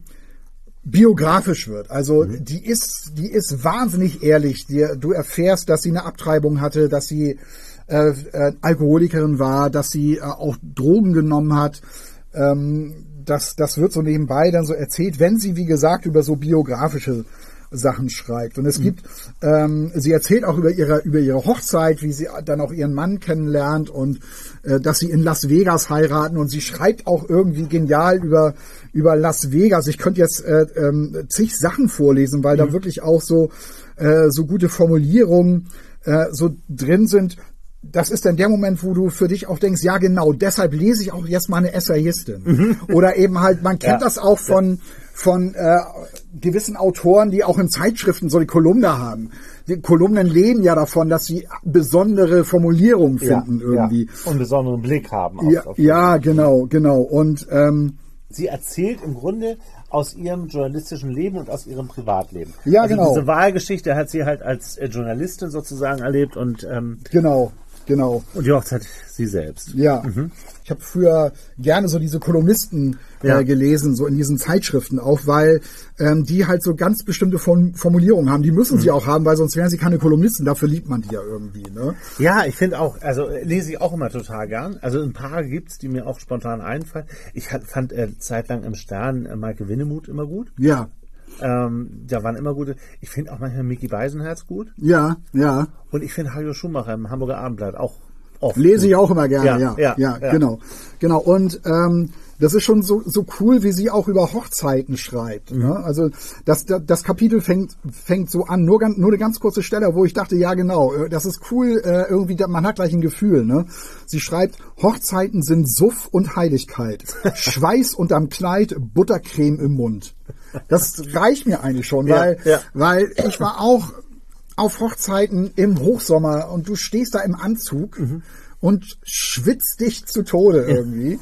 biografisch wird. Also mhm. die ist, die ist wahnsinnig ehrlich. Die, du erfährst, dass sie eine Abtreibung hatte, dass sie äh, äh, Alkoholikerin war, dass sie äh, auch Drogen genommen hat. Ähm, das, das wird so nebenbei dann so erzählt, wenn sie, wie gesagt, über so biografische Sachen schreibt. Und es mhm. gibt, ähm, sie erzählt auch über ihre, über ihre Hochzeit, wie sie dann auch ihren Mann kennenlernt und äh, dass sie in Las Vegas heiraten, und sie schreibt auch irgendwie genial über, über Las Vegas. Ich könnte jetzt äh, ähm, zig Sachen vorlesen, weil mhm. da wirklich auch so, äh, so gute Formulierungen äh, so drin sind. Das ist dann der Moment, wo du für dich auch denkst, ja genau, deshalb lese ich auch jetzt mal eine Essayistin. Mhm. Oder eben halt, man kennt ja. das auch von, von äh, gewissen Autoren, die auch in Zeitschriften so eine Kolumne haben. Die Kolumnen leben ja davon, dass sie besondere Formulierungen finden ja, irgendwie. Ja. Und einen besonderen Blick haben. Auf, ja, auf ja, genau, genau. Und ähm, sie erzählt im Grunde aus ihrem journalistischen Leben und aus ihrem Privatleben. Ja, also genau. Diese Wahlgeschichte hat sie halt als Journalistin sozusagen erlebt und ähm, genau. Genau. Und die Hochzeit sie selbst. Ja. Mhm. Ich habe früher gerne so diese Kolumnisten ja. äh, gelesen, so in diesen Zeitschriften auch, weil ähm, die halt so ganz bestimmte Form- Formulierungen haben. Die müssen mhm. sie auch haben, weil sonst wären sie keine Kolumnisten. Dafür liebt man die ja irgendwie. Ne? Ja, ich finde auch, also lese ich auch immer total gern. Also ein paar gibt's, die mir auch spontan einfallen. Ich hat, fand äh, zeitlang im Stern äh, Maike Winnemuth immer gut. Ja. Ähm, da waren immer gute. Ich finde auch manchmal Micky Beisenherz gut. Ja, ja. Und ich finde Hajo Schumacher im Hamburger Abendblatt auch oft Lese gut. ich auch immer gerne, ja. Ja, ja, ja, ja, genau. Genau. Und ähm, das ist schon so, so cool, wie sie auch über Hochzeiten schreibt. Mhm. Ne? Also das, das, das Kapitel fängt, fängt so an, nur, ganz, nur eine ganz kurze Stelle, wo ich dachte, ja genau, das ist cool, äh, irgendwie, man hat gleich ein Gefühl. Ne? Sie schreibt, Hochzeiten sind Suff und Heiligkeit, Schweiß unterm Kleid, Buttercreme im Mund. Das reicht mir eigentlich schon, weil, ja, ja. weil ich war auch auf Hochzeiten im Hochsommer und du stehst da im Anzug mhm. und schwitzt dich zu Tode irgendwie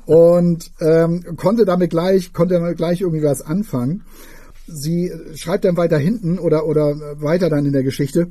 und ähm, konnte damit gleich konnte damit gleich irgendwie was anfangen. Sie schreibt dann weiter hinten oder oder weiter dann in der Geschichte.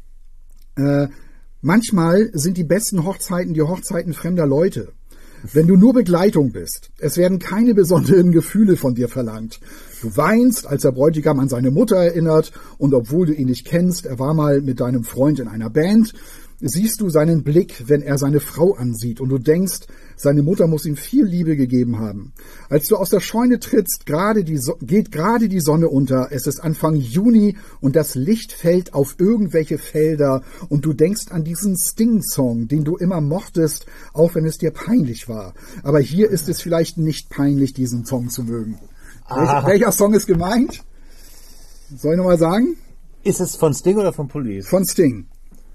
Äh, manchmal sind die besten Hochzeiten die Hochzeiten fremder Leute. Wenn du nur Begleitung bist, es werden keine besonderen Gefühle von dir verlangt. Du weinst, als der Bräutigam an seine Mutter erinnert, und obwohl du ihn nicht kennst, er war mal mit deinem Freund in einer Band. siehst du seinen Blick, wenn er seine Frau ansieht und du denkst, seine Mutter muss ihm viel Liebe gegeben haben. Als du aus der Scheune trittst, gerade die so- geht gerade die Sonne unter, es ist Anfang Juni und das Licht fällt auf irgendwelche Felder und du denkst an diesen Sting-Song, den du immer mochtest, auch wenn es dir peinlich war. Aber hier ist es vielleicht nicht peinlich, diesen Song zu mögen. Welcher, welcher Song ist gemeint? Soll ich nochmal sagen? Ist es von Sting oder von Police? Von Sting.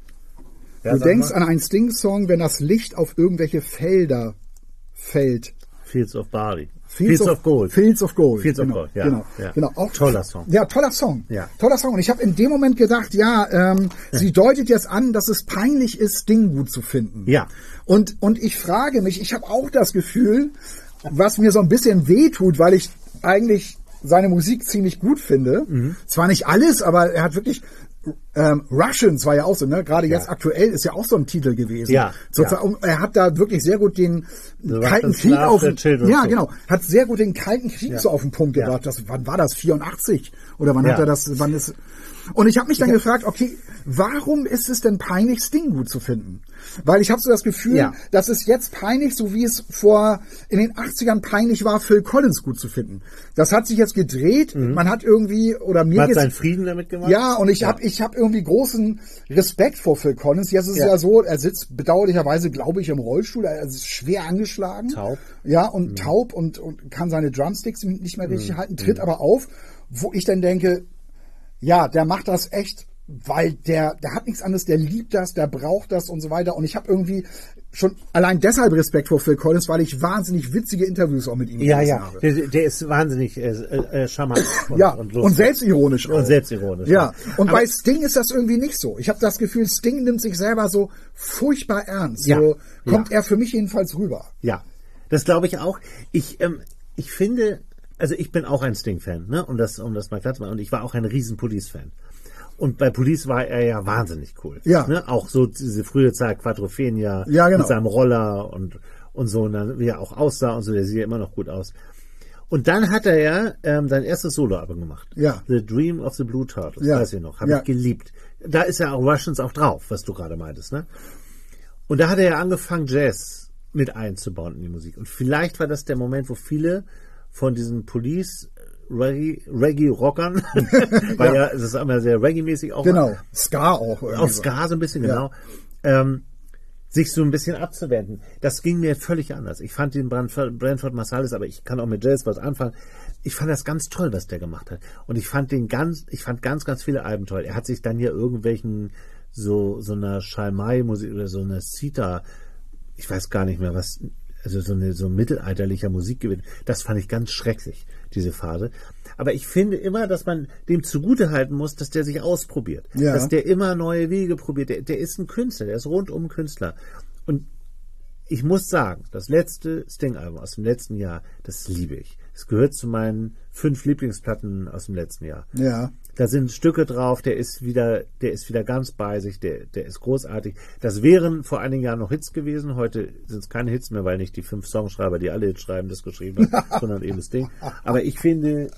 Ja, Du sag denkst mal. an einen Sting-Song, wenn das Licht auf irgendwelche Felder fällt. Fields of Barley. Fields of Gold. Fields of Gold. Fields of genau, Gold, ja. Genau, Ja. genau. Auch, Toller Song. Ja, toller Song. Ja. Toller Song. Und ich habe in dem Moment gedacht, ja, ähm, sie deutet jetzt an, dass es peinlich ist, Sting gut zu finden. Ja. Und, und ich frage mich, ich habe auch das Gefühl, was mir so ein bisschen wehtut, weil ich eigentlich seine Musik ziemlich gut finde. Mhm. Zwar nicht alles, aber er hat wirklich... Ähm, Russians war ja auch so, ne? Gerade Ja. jetzt aktuell ist ja auch so ein Titel gewesen. Ja, So, ja. und er hat da wirklich sehr gut den The kalten Russian Krieg Love auf the Children ja so. genau, hat sehr gut den kalten Krieg Ja. so auf den Punkt Ja. gebracht. Das, wann war das? vierundachtzig oder wann Ja. hat er das? Wann ist? Und ich habe mich dann gefragt, okay, warum ist es denn peinlich, Sting gut zu finden? Weil ich habe so das Gefühl, Ja. dass es jetzt peinlich, so wie es vor in den achtzigern peinlich war, Phil Collins gut zu finden. Das hat sich jetzt gedreht. Man hat irgendwie oder mir Man hat geht's- seinen Frieden damit gemacht? ja, und ich Ja. habe ich hab irgendwie großen Respekt vor Phil Collins. Jetzt ist es Ja. ja so, er sitzt bedauerlicherweise, glaube ich, im Rollstuhl. Er ist schwer angeschlagen. Taub. Ja, und taub und, und kann seine Drumsticks nicht mehr richtig halten, tritt aber auf, wo ich dann denke, ja, der macht das echt, weil der, der hat nichts anderes, der liebt das, der braucht das und so weiter. Und ich habe irgendwie schon allein deshalb Respekt vor Phil Collins, weil ich wahnsinnig witzige Interviews auch mit ihm Ja, gelesen ja. habe. Der, der ist wahnsinnig äh, äh, charmant und, Ja, und, und, lustig. selbstironisch auch. Und selbstironisch. Ja, und Aber- bei Sting ist das irgendwie nicht so. Ich habe das Gefühl, Sting nimmt sich selber so furchtbar ernst. Ja, So kommt ja. er für mich jedenfalls rüber. Ja, das glaube ich auch. Ich, ähm, ich finde, also ich bin auch ein Sting-Fan, ne? um, das, um das mal klar zu machen. Und ich war auch ein riesen Police-Fan. Und bei Police war er ja wahnsinnig cool. Ja. Ne? Auch so diese frühe Zeit, Quadrophenia, Ja, genau. mit seinem Roller und, und so, und dann, wie er auch aussah und so, der sieht ja immer noch gut aus. Und dann hat er ja ähm, sein erstes Solo-Album gemacht. Ja. The Dream of the Blue Turtles, Ja. weiß ich noch, habe Ja. ich geliebt. Da ist ja auch Russians auch drauf, was du gerade meintest, ne? Und da hat er ja angefangen, Jazz mit einzubauen in die Musik. Und vielleicht war das der Moment, wo viele von diesen Police Reggae, Reggae-Rockern, weil ja, es ist immer sehr Reggae-mäßig auch. Genau. Ska auch. irgendwie Auf so. Ska so ein bisschen, Ja. genau. Ähm, sich so ein bisschen abzuwenden. Das ging mir völlig anders. Ich fand den Branford, Branford Marsalis, aber ich kann auch mit Jazz was anfangen. Ich fand das ganz toll, was der gemacht hat. Und ich fand den ganz, ich fand ganz, ganz viele Alben toll. Er hat sich dann ja irgendwelchen so, so einer Schalmei-Musik oder so einer Sita, ich weiß gar nicht mehr was, also so eine, so mittelalterlicher Musik gewinnt. Das fand ich ganz schrecklich, diese Phase. Aber ich finde immer, dass man dem zugutehalten muss, dass der sich ausprobiert. Ja. Dass der immer neue Wege probiert. Der, der ist ein Künstler, der ist rundum Künstler. Und ich muss sagen, das letzte Sting-Album aus dem letzten Jahr, das liebe ich. Es gehört zu meinen fünf Lieblingsplatten aus dem letzten Jahr. Ja. Da sind Stücke drauf, der ist wieder, der ist wieder ganz bei sich, der, der ist großartig. Das wären vor einigen Jahren noch Hits gewesen. Heute sind es keine Hits mehr, weil nicht die fünf Songschreiber, die alle Hits schreiben, das geschrieben haben, sondern eben das Ding. Aber ich finde,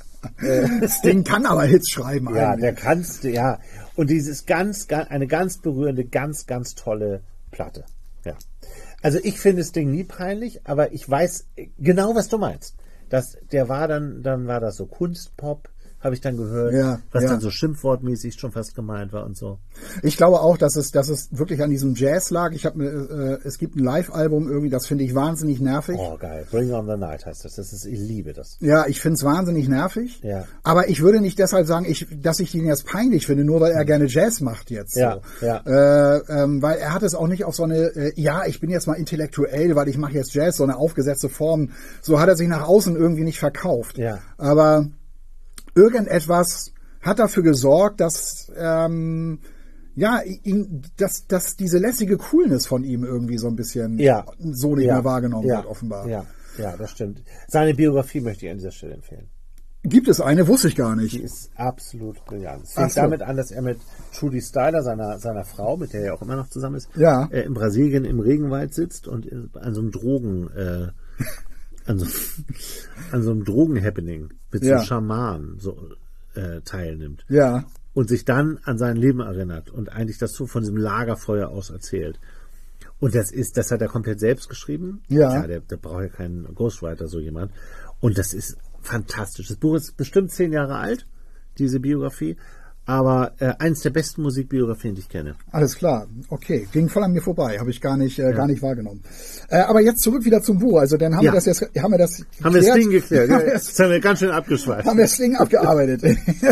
Sting kann aber Hits schreiben ja, eigentlich. der kannst, ja. Und dieses ganz, ganz, eine ganz berührende, ganz, ganz tolle Platte. Ja. Also ich finde das Ding nie peinlich, aber ich weiß genau, was du meinst. Das, der war dann, dann war das so Kunstpop, habe ich dann gehört, Ja, was ja. dann so schimpfwortmäßig schon fast gemeint war und so. Ich glaube auch, dass es, dass es wirklich an diesem Jazz lag. Ich habe, äh, es gibt ein Live-Album irgendwie, das finde ich wahnsinnig nervig. Oh, geil. Bring on the Night heißt das. Das ist, ich liebe das. Ja, ich finde es wahnsinnig nervig. Ja. Aber ich würde nicht deshalb sagen, ich, dass ich ihn jetzt peinlich finde, nur weil er gerne Jazz macht jetzt. Ja, so. ja. Äh, ähm, weil er hat es auch nicht auf so eine, äh, ja, ich bin jetzt mal intellektuell, weil ich mache jetzt Jazz, so eine aufgesetzte Form. So hat er sich nach außen irgendwie nicht verkauft. Ja. Aber irgendetwas hat dafür gesorgt, dass ähm, ja, ihn, dass, dass diese lässige Coolness von ihm irgendwie so ein bisschen Ja. so nicht ja. mehr wahrgenommen ja. wird, offenbar. Ja, ja, das stimmt. Seine Biografie möchte ich an dieser Stelle empfehlen. Gibt es eine? Wusste ich gar nicht. Die ist absolut brillant. Es Ach fängt so. damit an, dass er mit Trudy Styler, seiner, seiner Frau, mit der er auch immer noch zusammen ist, Ja. äh, in Brasilien im Regenwald sitzt und äh, an so einem Drogen, äh, an, so, an so einem Drogen-Happening mit Ja. so Schamanen so, äh, teilnimmt. Ja. und sich dann an sein Leben erinnert und eigentlich das so von diesem Lagerfeuer aus erzählt. Und das ist, das hat er komplett selbst geschrieben. Ja. ja der, der braucht ja keinen Ghostwriter, so jemand. Und das ist fantastisch. Das Buch ist bestimmt zehn Jahre alt, diese Biografie. Aber äh, eins der besten Musikbiografien, die ich kenne. Alles klar, okay. Ging voll an mir vorbei, habe ich gar nicht, äh, ja. gar nicht wahrgenommen. Äh, aber jetzt zurück wieder zum Buch. Also dann haben ja. wir das jetzt, haben wir das geklärt. Haben wir das Ding geklärt. Ja, jetzt haben wir ganz schön abgeschweift. Haben wir das Ding abgearbeitet.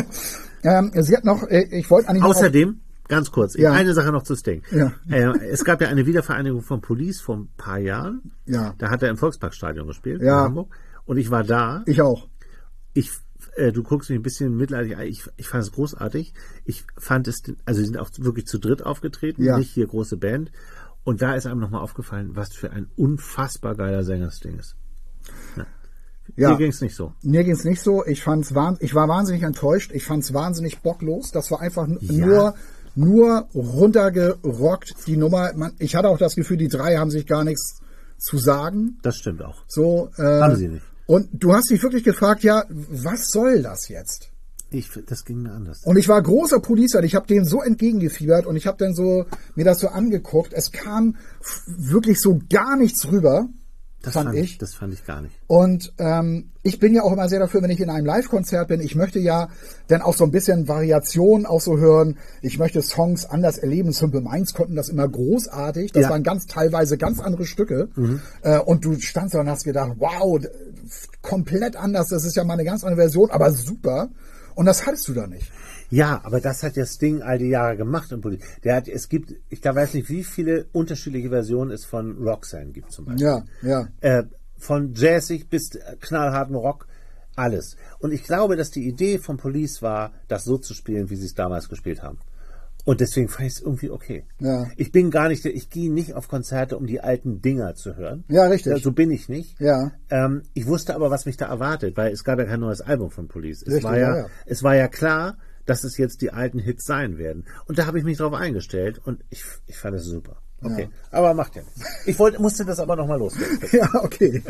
ähm, sie hat noch, äh, ich wollte eigentlich Außerdem, noch ganz kurz, ja. eine Sache noch zu Sting. Ja. Äh, es gab ja eine Wiedervereinigung von Police vor ein paar Jahren. Ja. Da hat er im Volksparkstadion gespielt ja. in Hamburg. Und ich war da. Ich auch. Ich, äh, du guckst mich ein bisschen mitleidig an. Ich, ich fand es großartig. Ich fand es, also sie sind auch wirklich zu dritt aufgetreten, ja. nicht hier große Band. Und da ist einem nochmal aufgefallen, was für ein unfassbar geiler Sänger Sting ist. Ja. Ja. Mir ging es nicht so. Mir ging es nicht so. Ich fand's wahn, ich war wahnsinnig enttäuscht. Ich fand es wahnsinnig bocklos. Das war einfach ja. nur, nur runtergerockt, die Nummer. Man, ich hatte auch das Gefühl, die drei haben sich gar nichts zu sagen. Das stimmt auch. So, äh, haben sie nicht. Und du hast dich wirklich gefragt, ja, was soll das jetzt? Ich, das ging mir anders. Und ich war großer Police-Fan. Ich habe dem so entgegengefiebert und ich habe dann so mir das so angeguckt. Es kam f- wirklich so gar nichts rüber. Das fand, fand ich. Das fand ich gar nicht. Und ähm, ich bin ja auch immer sehr dafür, wenn ich in einem Live-Konzert bin, ich möchte ja dann auch so ein bisschen Variation auch so hören. Ich möchte Songs anders erleben. Simple Minds konnten das immer großartig. Das ja. waren ganz teilweise ganz andere Stücke. Mhm. Äh, und du standst da und hast gedacht, wow, komplett anders. Das ist ja mal eine ganz andere Version, aber super. Und das hattest du da nicht. Ja, aber das hat ja Sting all die Jahre gemacht. Und der hat, es gibt, ich da weiß nicht, wie viele unterschiedliche Versionen es von Roxanne gibt zum Beispiel. Ja, ja. Äh, von jazzig bis knallharten Rock, alles. Und ich glaube, dass die Idee von Police war, das so zu spielen, wie sie es damals gespielt haben. Und deswegen fand ich es irgendwie okay. Ja. Ich bin gar nicht, ich gehe nicht auf Konzerte, um die alten Dinger zu hören. Ja, richtig. Ja, so bin ich nicht. Ja. Ähm, ich wusste aber, was mich da erwartet, weil es gab ja kein neues Album von Police. Es Richtig, war ja, ja, ja. es war ja klar, dass es jetzt die alten Hits sein werden. Und da habe ich mich drauf eingestellt und ich, ich fand es super. Okay, ja. Aber macht ja nichts. Ich wollte, musste das aber nochmal loswerden. Ja, okay.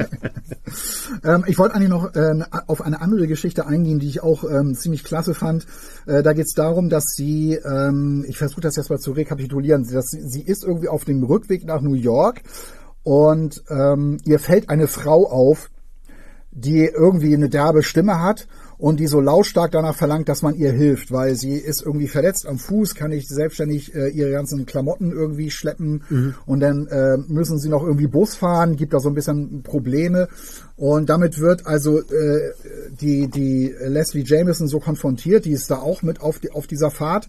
ähm, ich wollte eigentlich noch äh, auf eine andere Geschichte eingehen, die ich auch ähm, ziemlich klasse fand. Äh, da geht es darum, dass sie, ähm, ich versuche das jetzt mal zu rekapitulieren, dass sie, sie ist irgendwie auf dem Rückweg nach New York und ähm, ihr fällt eine Frau auf, die irgendwie eine derbe Stimme hat und die so lautstark danach verlangt, dass man ihr hilft, weil sie ist irgendwie verletzt am Fuß, kann nicht selbstständig äh, ihre ganzen Klamotten irgendwie schleppen mhm. und dann äh, müssen sie noch irgendwie Bus fahren, gibt da so ein bisschen Probleme und damit wird also äh, die die Leslie Jameson so konfrontiert, die ist da auch mit auf die, auf dieser Fahrt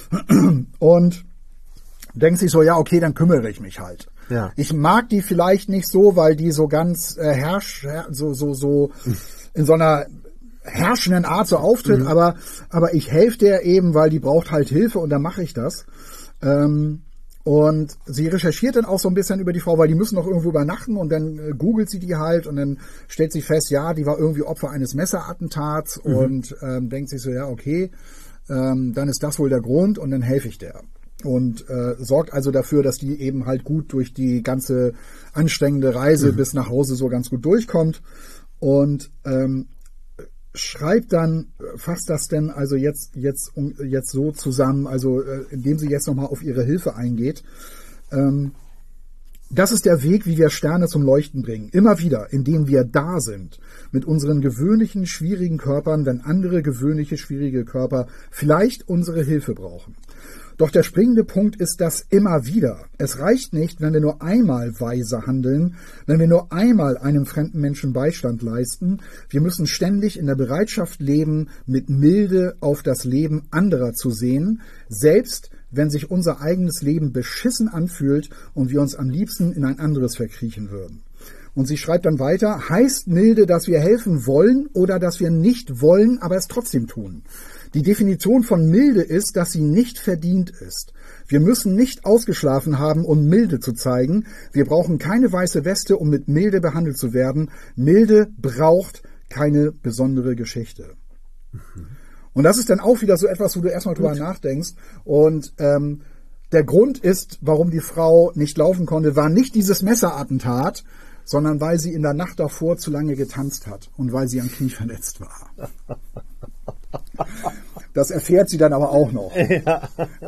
und denkt sich so, ja okay, dann kümmere ich mich halt. Ja. Ich mag die vielleicht nicht so, weil die so ganz äh, herrsch, so so so in so einer herrschenden Art so auftritt, mhm. aber aber ich helfe der eben, weil die braucht halt Hilfe und dann mache ich das. Ähm, und sie recherchiert dann auch so ein bisschen über die Frau, weil die müssen noch irgendwo übernachten und dann äh, googelt sie die halt und dann stellt sie fest, ja, die war irgendwie Opfer eines Messerattentats mhm. und ähm, denkt sich so, ja, okay, ähm, dann ist das wohl der Grund und dann helfe ich der. Und äh, sorgt also dafür, dass die eben halt gut durch die ganze anstrengende Reise mhm. bis nach Hause so ganz gut durchkommt und ähm, schreibt dann, fasst das denn also jetzt jetzt jetzt so zusammen, also äh, indem sie jetzt nochmal auf ihre Hilfe eingeht. Ähm, das ist der Weg, wie wir Sterne zum Leuchten bringen. Immer wieder, indem wir da sind, mit unseren gewöhnlichen, schwierigen Körpern, wenn andere gewöhnliche, schwierige Körper vielleicht unsere Hilfe brauchen. Doch der springende Punkt ist das immer wieder. Es reicht nicht, wenn wir nur einmal weise handeln, wenn wir nur einmal einem fremden Menschen Beistand leisten. Wir müssen ständig in der Bereitschaft leben, mit Milde auf das Leben anderer zu sehen, selbst wenn sich unser eigenes Leben beschissen anfühlt und wir uns am liebsten in ein anderes verkriechen würden. Und sie schreibt dann weiter, heißt Milde, dass wir helfen wollen oder dass wir nicht wollen, aber es trotzdem tun? Die Definition von Milde ist, dass sie nicht verdient ist. Wir müssen nicht ausgeschlafen haben, um Milde zu zeigen. Wir brauchen keine weiße Weste, um mit Milde behandelt zu werden. Milde braucht keine besondere Geschichte. Mhm. Und das ist dann auch wieder so etwas, wo du erstmal drüber nachdenkst. Und ähm, der Grund ist, warum die Frau nicht laufen konnte, war nicht dieses Messerattentat, sondern weil sie in der Nacht davor zu lange getanzt hat und weil sie am Knie verletzt war. Das erfährt sie dann aber auch noch. Ja.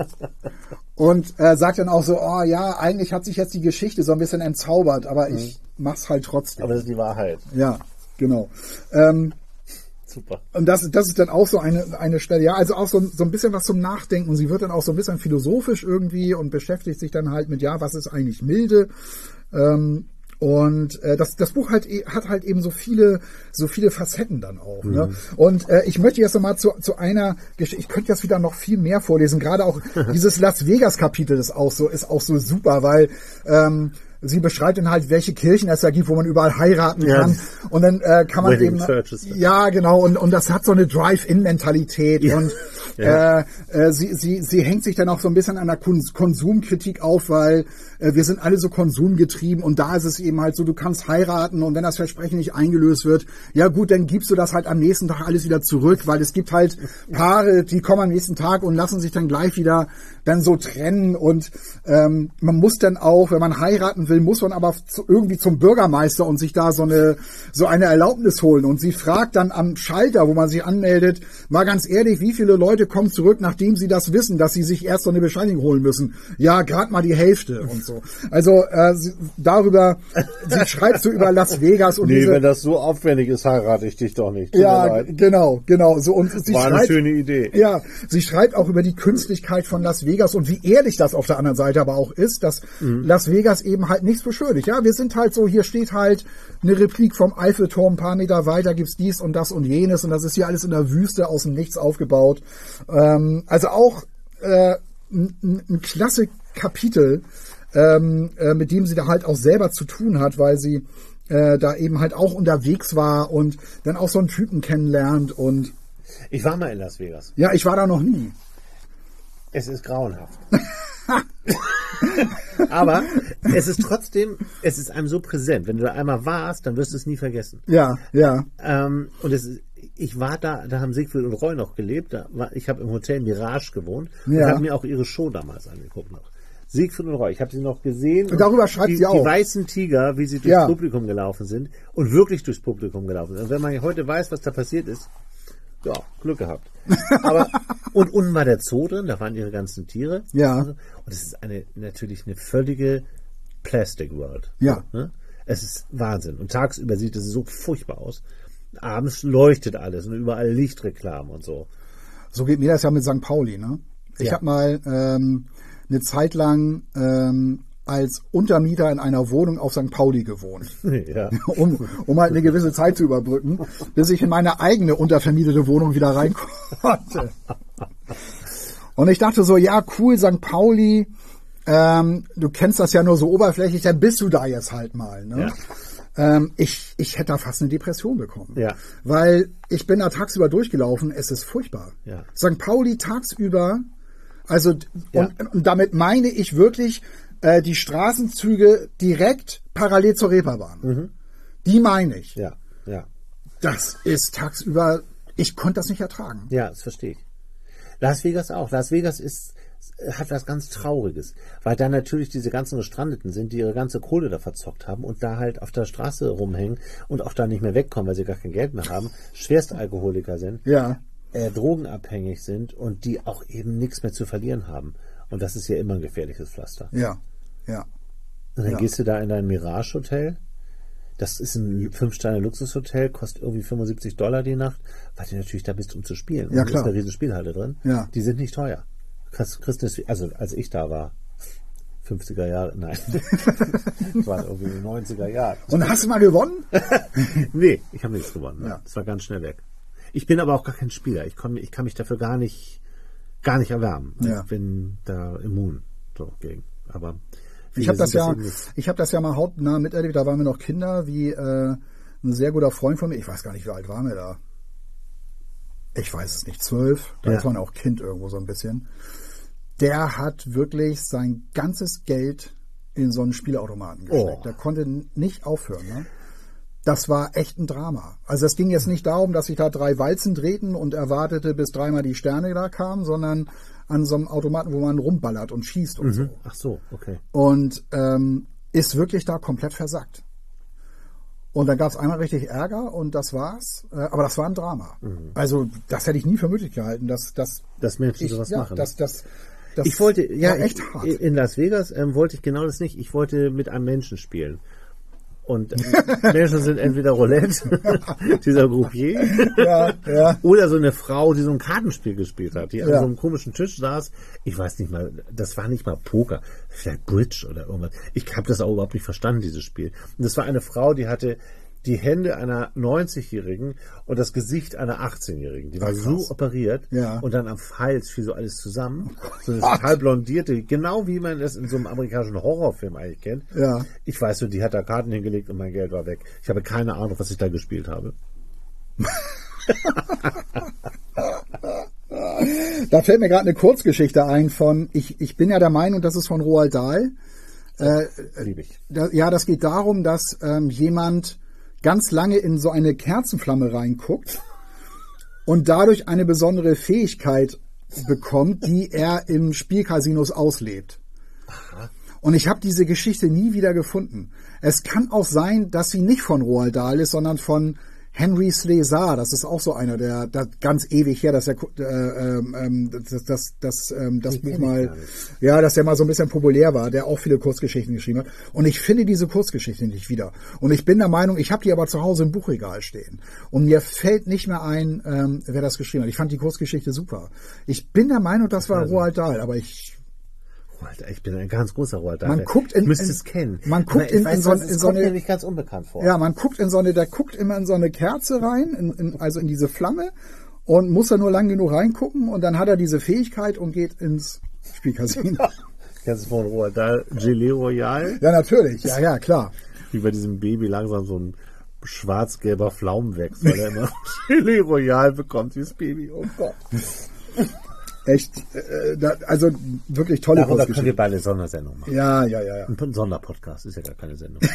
Und äh, sagt dann auch so, oh ja, eigentlich hat sich jetzt die Geschichte so ein bisschen entzaubert, aber mhm. ich mach's halt trotzdem. Aber das ist die Wahrheit. Ja, genau. Ähm, Super. Und das, das ist dann auch so eine, eine Stelle, ja, also auch so, so ein bisschen was zum Nachdenken. Sie wird dann auch so ein bisschen philosophisch irgendwie und beschäftigt sich dann halt mit, ja, was ist eigentlich Milde? Ähm, Und äh, das, das Buch halt, hat halt eben so viele, so viele Facetten dann auch. Mhm. Ne? Und äh, ich möchte jetzt nochmal zu, zu einer Geschichte, ich könnte jetzt wieder noch viel mehr vorlesen. Gerade auch dieses Las Vegas Kapitel ist auch so, ist auch so super, weil ähm, sie beschreibt dann halt, welche Kirchen es da gibt, wo man überall heiraten kann. Ja, und dann äh, kann man eben, ja genau, und und das hat so eine Drive-In-Mentalität ja. und ja. Äh, äh, sie sie sie hängt sich dann auch so ein bisschen an der Kons- Konsumkritik auf, weil äh, wir sind alle so konsumgetrieben und da ist es eben halt so, du kannst heiraten und wenn das Versprechen nicht eingelöst wird, ja gut, dann gibst du das halt am nächsten Tag alles wieder zurück, weil es gibt halt Paare, die kommen am nächsten Tag und lassen sich dann gleich wieder dann so trennen und ähm, man muss dann auch, wenn man heiraten will, muss man aber zu, irgendwie zum Bürgermeister und sich da so eine so eine Erlaubnis holen und sie fragt dann am Schalter, wo man sich anmeldet, mal ganz ehrlich, wie viele Leute kommen zurück, nachdem sie das wissen, dass sie sich erst so eine Bescheinigung holen müssen? Ja, gerade mal die Hälfte und so. Also äh, sie, darüber, sie schreibt so über Las Vegas und nee, diese, wenn das so aufwendig ist, heirate ich dich doch nicht. Tut ja, genau, genau. So und sie war schreibt, eine schöne Idee. Ja, sie schreibt auch über die Künstlichkeit von Las Vegas und wie ehrlich das auf der anderen Seite aber auch ist, dass mhm. Las Vegas eben halt nichts beschönigt. Ja, wir sind halt so, hier steht halt eine Replik vom Eiffelturm, ein paar Meter weiter gibt's dies und das und jenes und das ist hier alles in der Wüste aus dem Nichts aufgebaut. Ähm, also auch äh, ein, ein klasse Kapitel, ähm, äh, mit dem sie da halt auch selber zu tun hat, weil sie äh, da eben halt auch unterwegs war und dann auch so einen Typen kennenlernt und ich war mal in Las Vegas. Ja, ich war da noch nie. Es ist grauenhaft. Aber es ist trotzdem, es ist einem so präsent. Wenn du da einmal warst, dann wirst du es nie vergessen. Ja, ja. Ähm, und es ist, ich war da, da haben Siegfried und Roy noch gelebt. Da war, ich habe im Hotel Mirage gewohnt und ja. habe mir auch ihre Show damals angeguckt noch. Siegfried und Roy, ich habe sie noch gesehen. Und darüber schreibt die, sie auch. Die weißen Tiger, wie sie durchs ja. Publikum gelaufen sind und wirklich durchs Publikum gelaufen sind. Und wenn man heute weiß, was da passiert ist, ja, Glück gehabt. Aber und unten war der Zoo drin, da waren ihre ganzen Tiere. Ja. Und es ist eine natürlich eine völlige Plastic World. Ja. Ne? Es ist Wahnsinn. Und tagsüber sieht es so furchtbar aus. Abends leuchtet alles und überall Lichtreklamen und so. So geht mir das ja mit Sankt Pauli, ne? Ich Ja. habe mal ähm, eine Zeit lang ähm, als Untermieter in einer Wohnung auf Sankt Pauli gewohnt, Ja. um, um halt eine gewisse Zeit zu überbrücken, bis ich in meine eigene untervermietete Wohnung wieder rein konnte. Und ich dachte so, ja cool, Sankt Pauli, ähm, du kennst das ja nur so oberflächlich, dann bist du da jetzt halt mal. Ne? Ja. Ähm, ich, ich hätte da fast eine Depression bekommen. Ja. Weil ich bin da tagsüber durchgelaufen, es ist furchtbar. Ja. Sankt Pauli tagsüber, also Ja. und, und damit meine ich wirklich äh, die Straßenzüge direkt parallel zur Reeperbahn. Mhm. Die meine ich. Ja, ja. Das ist tagsüber, ich konnte das nicht ertragen. Ja, das verstehe ich. Las Vegas auch. Las Vegas ist, hat was ganz Trauriges, weil da natürlich diese ganzen Gestrandeten sind, die ihre ganze Kohle da verzockt haben und da halt auf der Straße rumhängen und auch da nicht mehr wegkommen, weil sie gar kein Geld mehr haben, Schwerstalkoholiker sind, Ja. äh, drogenabhängig sind und die auch eben nichts mehr zu verlieren haben. Und das ist ja immer ein gefährliches Pflaster. Ja, ja. Und dann Ja. gehst du da in dein Mirage-Hotel. Das ist ein Fünf-Sterne-Luxushotel, kostet irgendwie fünfundsiebzig Dollar die Nacht, weil du natürlich da bist, um zu spielen. Ja, und klar. Da ist eine riesen Spielhalle drin. Ja. Die sind nicht teuer. Kriegst, kriegst das, also als ich da war, fünfziger Jahre, nein. Das waren irgendwie die neunziger Jahre. Und hast du mal gewonnen? Nee, ich habe nichts gewonnen. Ne? Ja. Das war ganz schnell weg. Ich bin aber auch gar kein Spieler. Ich, komm, ich kann mich dafür gar nicht, gar nicht erwärmen. Ja. Ich bin da immun so gegen. Aber Ich habe das ja, eben nicht. ich habe das ja mal hautnah miterlebt. Da waren wir noch Kinder, wie äh, ein sehr guter Freund von mir. Ich weiß gar nicht, wie alt waren wir da. Ich weiß es nicht, zwölf. Da Ja. ist man auch Kind irgendwo so ein bisschen. Der hat wirklich sein ganzes Geld in so einen Spielautomaten gesteckt. Oh. Der konnte nicht aufhören. Ne? Das war echt ein Drama. Also es ging jetzt nicht darum, dass sich da drei Walzen drehten und er wartete, bis dreimal die Sterne da kamen, sondern an so einem Automaten, wo man rumballert und schießt und Mhm. so. Ach so, okay. Und ähm, ist wirklich da komplett versackt. Und dann gab es einmal richtig Ärger und das war's. Äh, aber das war ein Drama. Mhm. Also das hätte ich nie für möglich gehalten, dass, dass, dass Menschen ich, sowas ja, machen. Dass, dass, das ich wollte, ja, echt ich, hart. In Las Vegas ähm, wollte ich genau das nicht. Ich wollte mit einem Menschen spielen. Und äh, Menschen sind entweder Roulette, dieser Groupier, ja, ja. oder so eine Frau, die so ein Kartenspiel gespielt hat, die ja. an so einem komischen Tisch saß. Ich weiß nicht mal, das war nicht mal Poker, vielleicht Bridge oder irgendwas. Ich habe das auch überhaupt nicht verstanden, dieses Spiel. Und das war eine Frau, die hatte die Hände einer neunzigjährigen und das Gesicht einer achtzehnjährigen. Die war Ach, so operiert ja. und dann am Hals fiel so alles zusammen. So eine total blondierte, genau wie man das in so einem amerikanischen Horrorfilm eigentlich kennt. Ja. Ich weiß so, die hat da Karten hingelegt und mein Geld war weg. Ich habe keine Ahnung, was ich da gespielt habe. Da fällt mir gerade eine Kurzgeschichte ein von, ich, ich bin ja der Meinung, das ist von Roald Dahl. Äh, Liebe ich. Da, ja, das geht darum, dass ähm, jemand ganz lange in so eine Kerzenflamme reinguckt und dadurch eine besondere Fähigkeit bekommt, die er im Spielcasinos auslebt. Aha. Und ich habe diese Geschichte nie wieder gefunden. Es kann auch sein, dass sie nicht von Roald Dahl ist, sondern von Henry Slezar. Das ist auch so einer, der, der ganz ewig her, dass er äh, ähm, das, das, das, ähm, das Buch mal, ja, dass der mal so ein bisschen populär war, der auch viele Kurzgeschichten geschrieben hat. Und ich finde diese Kurzgeschichte nicht wieder. Und ich bin der Meinung, ich habe die aber zu Hause im Buchregal stehen. Und mir fällt nicht mehr ein, ähm, wer das geschrieben hat. Ich fand die Kurzgeschichte super. Ich bin der Meinung, das war also Roald Dahl, aber ich Ich bin ein ganz großer Roald Dahl. Man guckt in, müsste in, es kennen. Man guckt in, in, so, in so eine, mir nicht ganz unbekannt vor. Ja, man guckt in so eine, der guckt immer in so eine Kerze rein, in, in, also in diese Flamme und muss da nur lang genug reingucken und dann hat er diese Fähigkeit und geht ins Spielcasino. Kennst du von Roald Dahl Gelee Royal? Ja, natürlich. Ja, ja, klar. Wie bei diesem Baby langsam so ein schwarz-gelber Pflaumen wächst, weil er immer Gelee Royal bekommt, dieses Baby. Oh Gott. Echt, äh, da, also wirklich tolle Darüber Kurzgeschichte. Können wir beide eine Sondersendung machen. Ja, ja, ja, ja. Ein Sonderpodcast ist ja gar keine Sendung.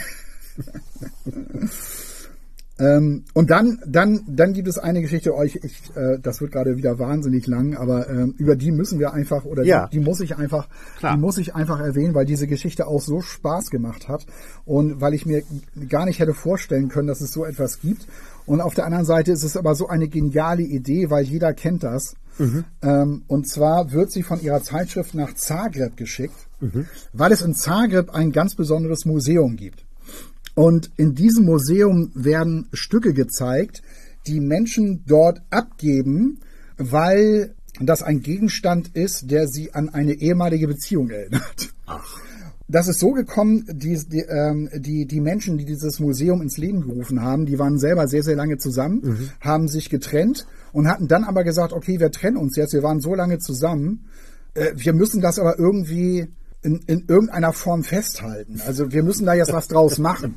ähm, und dann, dann, dann gibt es eine Geschichte euch. Ich, äh, das wird gerade wieder wahnsinnig lang, aber ähm, über die müssen wir einfach oder ja. die, die muss ich einfach, Klar. die muss ich einfach erwähnen, weil diese Geschichte auch so Spaß gemacht hat und weil ich mir gar nicht hätte vorstellen können, dass es so etwas gibt. Und auf der anderen Seite ist es aber so eine geniale Idee, weil jeder kennt das. Mhm. Ähm, und zwar wird sie von ihrer Zeitschrift nach Zagreb geschickt, mhm. weil es in Zagreb ein ganz besonderes Museum gibt. Und in diesem Museum werden Stücke gezeigt, die Menschen dort abgeben, weil das ein Gegenstand ist, der sie an eine ehemalige Beziehung erinnert. Ach. Das ist so gekommen, die, die, ähm, die, die Menschen, die dieses Museum ins Leben gerufen haben, die waren selber sehr, sehr lange zusammen, mhm. haben sich getrennt und hatten dann aber gesagt, okay, wir trennen uns jetzt, wir waren so lange zusammen, äh, wir müssen das aber irgendwie in, in irgendeiner Form festhalten. Also wir müssen da jetzt was draus machen.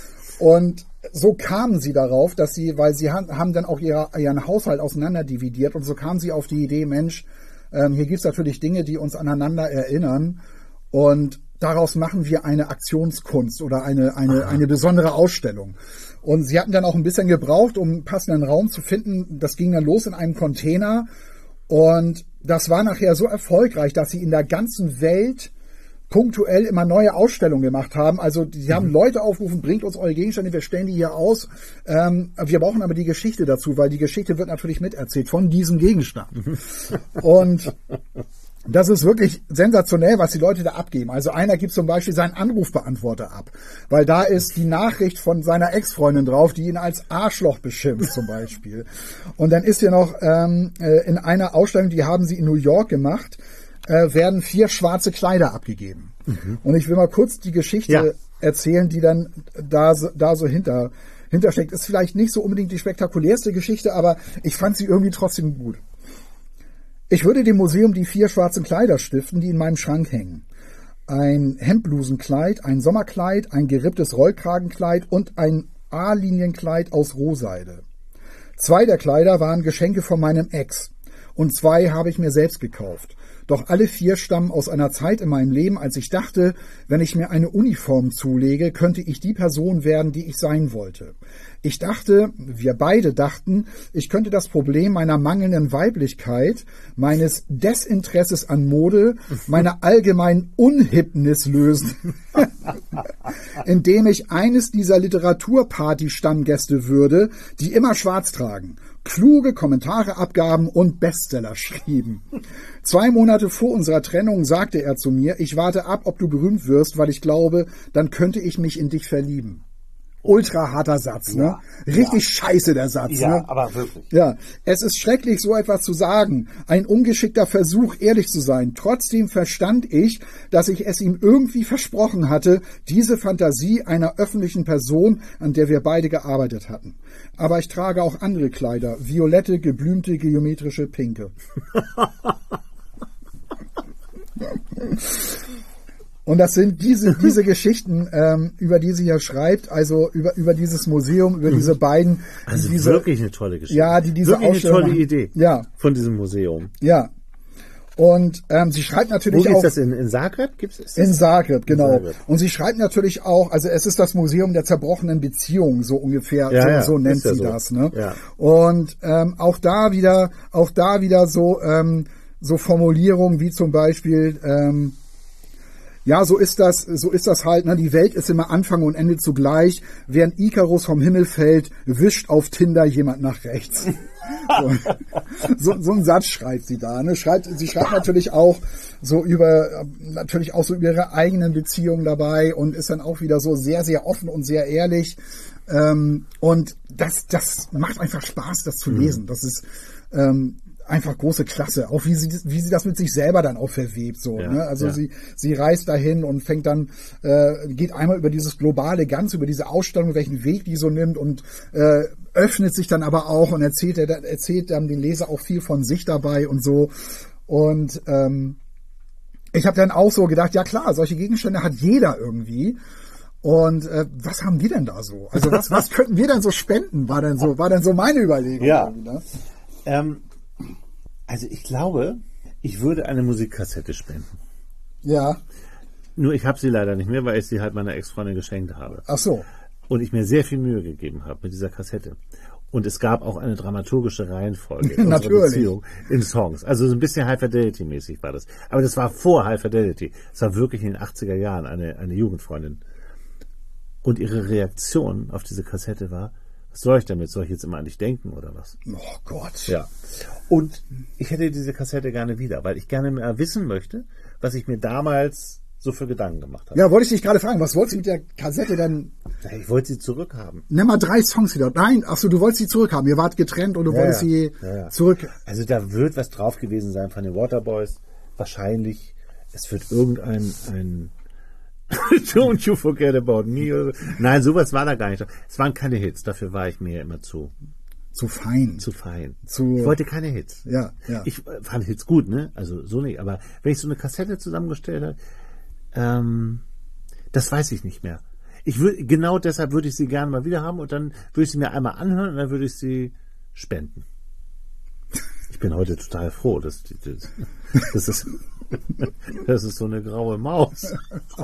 Und so kamen sie darauf, dass sie, weil sie haben, haben dann auch ihre, ihren Haushalt auseinanderdividiert und so kamen sie auf die Idee, Mensch, ähm, hier gibt's natürlich Dinge, die uns aneinander erinnern und daraus machen wir eine Aktionskunst oder eine, eine, eine besondere Ausstellung. Und sie hatten dann auch ein bisschen gebraucht, um einen passenden Raum zu finden. Das ging dann los in einem Container. Und das war nachher so erfolgreich, dass sie in der ganzen Welt punktuell immer neue Ausstellungen gemacht haben. Also die haben mhm. Leute aufgerufen, bringt uns eure Gegenstände, wir stellen die hier aus. Ähm, wir brauchen aber die Geschichte dazu, weil die Geschichte wird natürlich miterzählt von diesem Gegenstand. Und das ist wirklich sensationell, was die Leute da abgeben. Also einer gibt zum Beispiel seinen Anrufbeantworter ab, weil da ist die Nachricht von seiner Ex-Freundin drauf, die ihn als Arschloch beschimpft zum Beispiel. Und dann ist hier noch ähm, in einer Ausstellung, die haben sie in New York gemacht, äh, werden vier schwarze Kleider abgegeben. Mhm. Und ich will mal kurz die Geschichte ja. erzählen, die dann da, da so hinter, hintersteckt. Ist vielleicht nicht so unbedingt die spektakulärste Geschichte, aber ich fand sie irgendwie trotzdem gut. Ich würde dem Museum die vier schwarzen Kleider stiften, die in meinem Schrank hängen. Ein Hemdblusenkleid, ein Sommerkleid, ein geripptes Rollkragenkleid und ein A-Linienkleid aus Rohseide. Zwei der Kleider waren Geschenke von meinem Ex und zwei habe ich mir selbst gekauft. Doch alle vier stammen aus einer Zeit in meinem Leben, als ich dachte, wenn ich mir eine Uniform zulege, könnte ich die Person werden, die ich sein wollte. Ich dachte, wir beide dachten, ich könnte das Problem meiner mangelnden Weiblichkeit, meines Desinteresses an Mode, meiner allgemeinen Unhipness lösen, indem ich eines dieser Literaturparty-Stammgäste würde, die immer schwarz tragen, kluge Kommentare abgaben und Bestseller schrieben. Zwei Monate vor unserer Trennung sagte er zu mir, ich warte ab, ob du berühmt wirst, weil ich glaube, dann könnte ich mich in dich verlieben. Ultra harter Satz, ne? Ja, richtig ja. Scheiße der Satz, ja, ne? aber wirklich. Ja, es ist schrecklich, so etwas zu sagen. Ein ungeschickter Versuch, ehrlich zu sein. Trotzdem verstand ich, dass ich es ihm irgendwie versprochen hatte, diese Fantasie einer öffentlichen Person, an der wir beide gearbeitet hatten. Aber ich trage auch andere Kleider. Violette, geblümte, geometrische, pinke. Und das sind diese diese Geschichten, ähm, über die sie hier schreibt, also über über dieses Museum, über diese beiden. Also diese, wirklich eine tolle Geschichte. Ja, die diese wirklich Ausstellung eine tolle machen. Idee. Ja. Von diesem Museum. Ja. Und ähm, sie schreibt natürlich Wo gibt's auch. das in, in Zagreb? Gibt's das? In Zagreb, genau. In Zagreb. Und sie schreibt natürlich auch, also es ist das Museum der zerbrochenen Beziehungen, so ungefähr, ja, so, ja, so nennt ja sie so. das. Ne? Ja. Und ähm, auch da wieder, auch da wieder so ähm, so Formulierungen wie zum Beispiel. Ähm, Ja, so ist das, so ist das halt, ne? Die Welt ist immer Anfang und Ende zugleich. Während Ikarus vom Himmel fällt, wischt auf Tinder jemand nach rechts. So, so, so einen Satz schreibt sie da, ne? Schreibt, sie schreibt natürlich auch so über, natürlich auch so über ihre eigenen Beziehungen dabei und ist dann auch wieder so sehr, sehr offen und sehr ehrlich. Ähm, und das, das macht einfach Spaß, das zu lesen. Das ist, ähm, einfach große Klasse, auch wie sie wie sie das mit sich selber dann auch verwebt, so, ja, ne? Also ja. sie sie reist dahin und fängt dann äh, geht einmal über dieses globale Ganze, über diese Ausstellung, welchen Weg die so nimmt und äh, öffnet sich dann aber auch und erzählt er erzählt dann den Leser auch viel von sich dabei und so und ähm, ich habe dann auch so gedacht, ja klar, solche Gegenstände hat jeder irgendwie. Und äh, was haben wir denn da so? Also was was könnten wir denn so spenden? War dann so war dann so meine Überlegung. Ja. Ne? Ähm, Also ich glaube, ich würde eine Musikkassette spenden. Ja. Nur ich habe sie leider nicht mehr, weil ich sie halt meiner Ex-Freundin geschenkt habe. Ach so. Und ich mir sehr viel Mühe gegeben habe mit dieser Kassette. Und es gab auch eine dramaturgische Reihenfolge in unserer Beziehung in Songs. Also so ein bisschen High Fidelity mäßig war das. Aber das war vor High Fidelity. Es war wirklich in den achtziger Jahren eine, eine Jugendfreundin. Und ihre Reaktion auf diese Kassette war, was soll ich damit? Soll ich jetzt immer an dich denken oder was? Oh Gott. Ja. Und ich hätte diese Kassette gerne wieder, weil ich gerne mehr wissen möchte, was ich mir damals so für Gedanken gemacht habe. Ja, wollte ich dich gerade fragen, was wolltest du mit der Kassette denn? Ja, ich wollte sie zurückhaben. Nimm mal drei Songs wieder. Nein, ach so, du wolltest sie zurückhaben. Ihr wart getrennt und du Ja, wolltest ja. sie Ja, ja. zurück. Also da wird was drauf gewesen sein von den Waterboys. Wahrscheinlich. Es wird irgendein ein Don't you forget about me. Nein, sowas war da gar nicht. Es waren keine Hits. Dafür war ich mir immer zu Zu fein. zu fein. Zu- ich wollte keine Hits. Ja, ja. Ich äh, fand Hits gut, ne? Also so nicht. Aber wenn ich so eine Kassette zusammengestellt habe, ähm, das weiß ich nicht mehr. Ich würde genau deshalb würde ich sie gerne mal wieder haben und dann würde ich sie mir einmal anhören und dann würde ich sie spenden. Ich bin heute total froh, dass das, das ist das ist so eine graue Maus.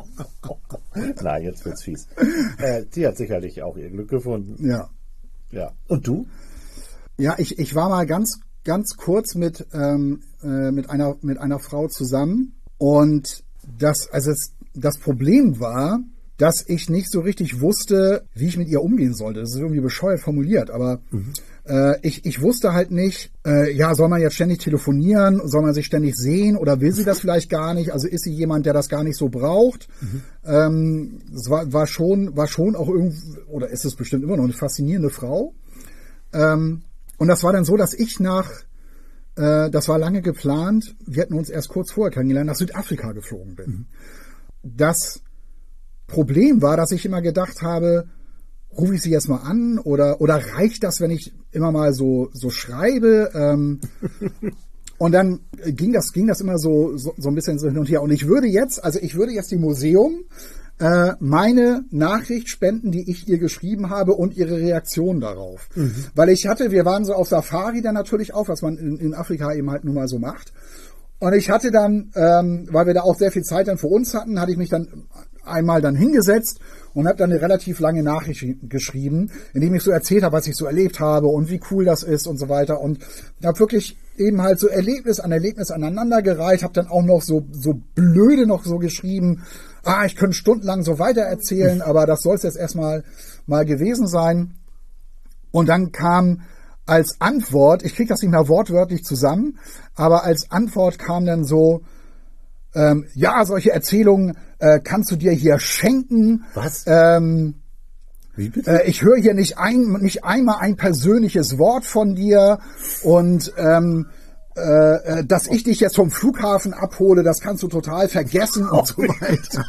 Nein, jetzt wird's fies. Äh, die hat sicherlich auch ihr Glück gefunden. Ja. Ja. Und du? Ja, ich, ich war mal ganz, ganz kurz mit, ähm, äh, mit einer, mit einer Frau zusammen und das, also es, das Problem war, dass ich nicht so richtig wusste, wie ich mit ihr umgehen sollte. Das ist irgendwie bescheuert formuliert, aber mhm. äh, ich, ich wusste halt nicht, äh, ja, soll man jetzt ständig telefonieren, soll man sich ständig sehen oder will sie das vielleicht gar nicht? Also ist sie jemand, der das gar nicht so braucht? Mhm. Ähm, es war, war schon, war schon auch irgendwie, oder ist es bestimmt immer noch eine faszinierende Frau. Ähm, und das war dann so, dass ich nach, äh, das war lange geplant, wir hatten uns erst kurz vorher kennengelernt, nach Südafrika geflogen bin. Mhm. Das Problem war, dass ich immer gedacht habe, rufe ich sie jetzt mal an oder oder reicht das, wenn ich immer mal so so schreibe? Ähm, und dann ging das ging das immer so, so so ein bisschen so hin und her. Und ich würde jetzt, also ich würde jetzt dem Museum äh, meine Nachricht spenden, die ich ihr geschrieben habe und ihre Reaktion darauf, mhm. weil ich hatte, wir waren so auf Safari dann natürlich auch, was man in, in Afrika eben halt nun mal so macht. Und ich hatte dann, ähm, weil wir da auch sehr viel Zeit dann für uns hatten, hatte ich mich dann einmal dann hingesetzt und habe dann eine relativ lange Nachricht geschrieben, in dem ich so erzählt habe, was ich so erlebt habe und wie cool das ist und so weiter. Und habe wirklich eben halt so Erlebnis an Erlebnis aneinandergereiht, habe dann auch noch so so blöde noch so geschrieben, ah, ich könnte stundenlang so weiter erzählen, aber das soll es jetzt erstmal mal gewesen sein. Und dann kam als Antwort, ich kriege das nicht mehr wortwörtlich zusammen, aber als Antwort kam dann so, ähm, ja, solche Erzählungen äh, kannst du dir hier schenken. Was? Ähm, Wie bitte? äh, ich höre hier nicht, ein, nicht einmal ein persönliches Wort von dir und ähm, äh, dass ich dich jetzt vom Flughafen abhole, das kannst du total vergessen und so weiter.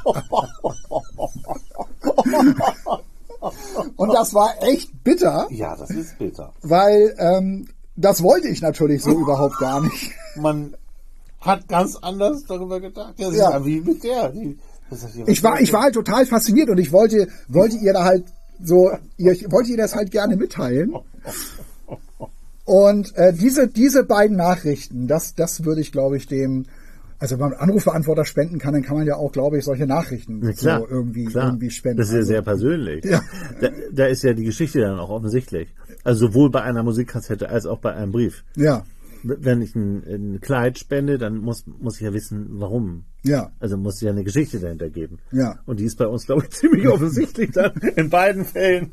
Und das war echt bitter. Ja, das ist bitter. Weil ähm, das wollte ich natürlich so überhaupt gar nicht. Man hat ganz anders darüber gedacht. Ja, Ja. ja. Wie mit der. Die, das hat die- Ich war, ich war halt total fasziniert und ich wollte, wollte ihr da halt so, ihr, ich wollte ihr das halt gerne mitteilen. Und äh, diese, diese beiden Nachrichten, das, das würde ich, glaube ich, dem, also wenn man Anrufbeantworter spenden kann, dann kann man ja auch, glaube ich, solche Nachrichten Ja, klar, so irgendwie, klar. irgendwie spenden. Das ist ja Also, sehr persönlich. Ja. Da, da ist ja die Geschichte dann auch offensichtlich. Also sowohl bei einer Musikkassette als auch bei einem Brief. ja, Wenn ich ein, ein Kleid spende, dann muss, muss ich ja wissen, warum. ja, Also muss es ja eine Geschichte dahinter geben. Ja. Und die ist bei uns, glaube ich, ziemlich offensichtlich dann in beiden Fällen.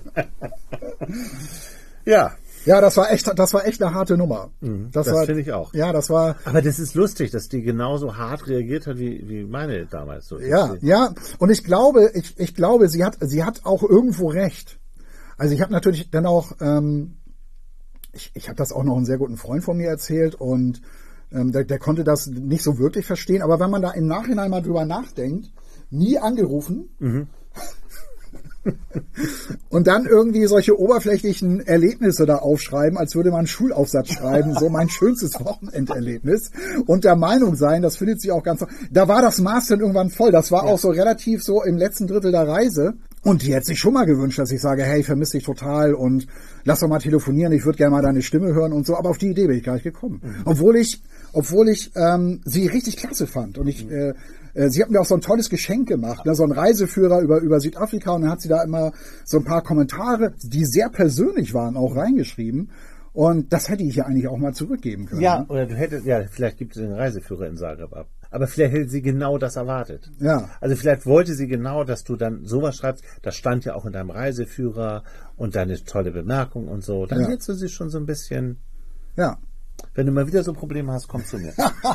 Ja. ja, das war echt, das war echt eine harte Nummer. das war, finde ich auch. Ja, das war, Aber das ist lustig, dass die genauso hart reagiert hat wie, wie meine damals. So. ja, ja. Und ich glaube, ich, ich glaube, sie hat, sie hat auch irgendwo recht. Also ich habe natürlich dann auch, ähm, ich, ich habe das auch noch einen sehr guten Freund von mir erzählt und ähm, der, der konnte das nicht so wirklich verstehen. Aber wenn man da im Nachhinein mal drüber nachdenkt, nie angerufen Mhm. und dann irgendwie solche oberflächlichen Erlebnisse da aufschreiben, als würde man einen Schulaufsatz schreiben, so mein schönstes Wochenenderlebnis und der Meinung sein, das findet sie auch ganz, da war das Maß dann irgendwann voll. Das war Ja. auch so relativ so im letzten Drittel der Reise. Und die hätte sich schon mal gewünscht, dass ich sage, hey, ich vermisse dich total und lass doch mal telefonieren, ich würde gerne mal deine Stimme hören und so. Aber auf die Idee bin ich gar nicht gekommen. Mhm. Obwohl ich, obwohl ich ähm, sie richtig klasse fand. Und ich, mhm. äh, äh, sie hat mir auch so ein tolles Geschenk gemacht, ne? So ein Reiseführer über, über Südafrika. Und dann hat sie da immer so ein paar Kommentare, die sehr persönlich waren, auch reingeschrieben. Und das hätte ich ja eigentlich auch mal zurückgeben können. Ja, ne? oder du hättest, ja, vielleicht gibt es den Reiseführer in Zagreb ab. Aber vielleicht hätte sie genau das erwartet. Ja. Also vielleicht wollte sie genau, dass du dann sowas schreibst. Das stand ja auch in deinem Reiseführer und deine tolle Bemerkung und so. Dann Ja. hättest du sie schon so ein bisschen. Ja. Wenn du mal wieder so Probleme hast, komm zu mir.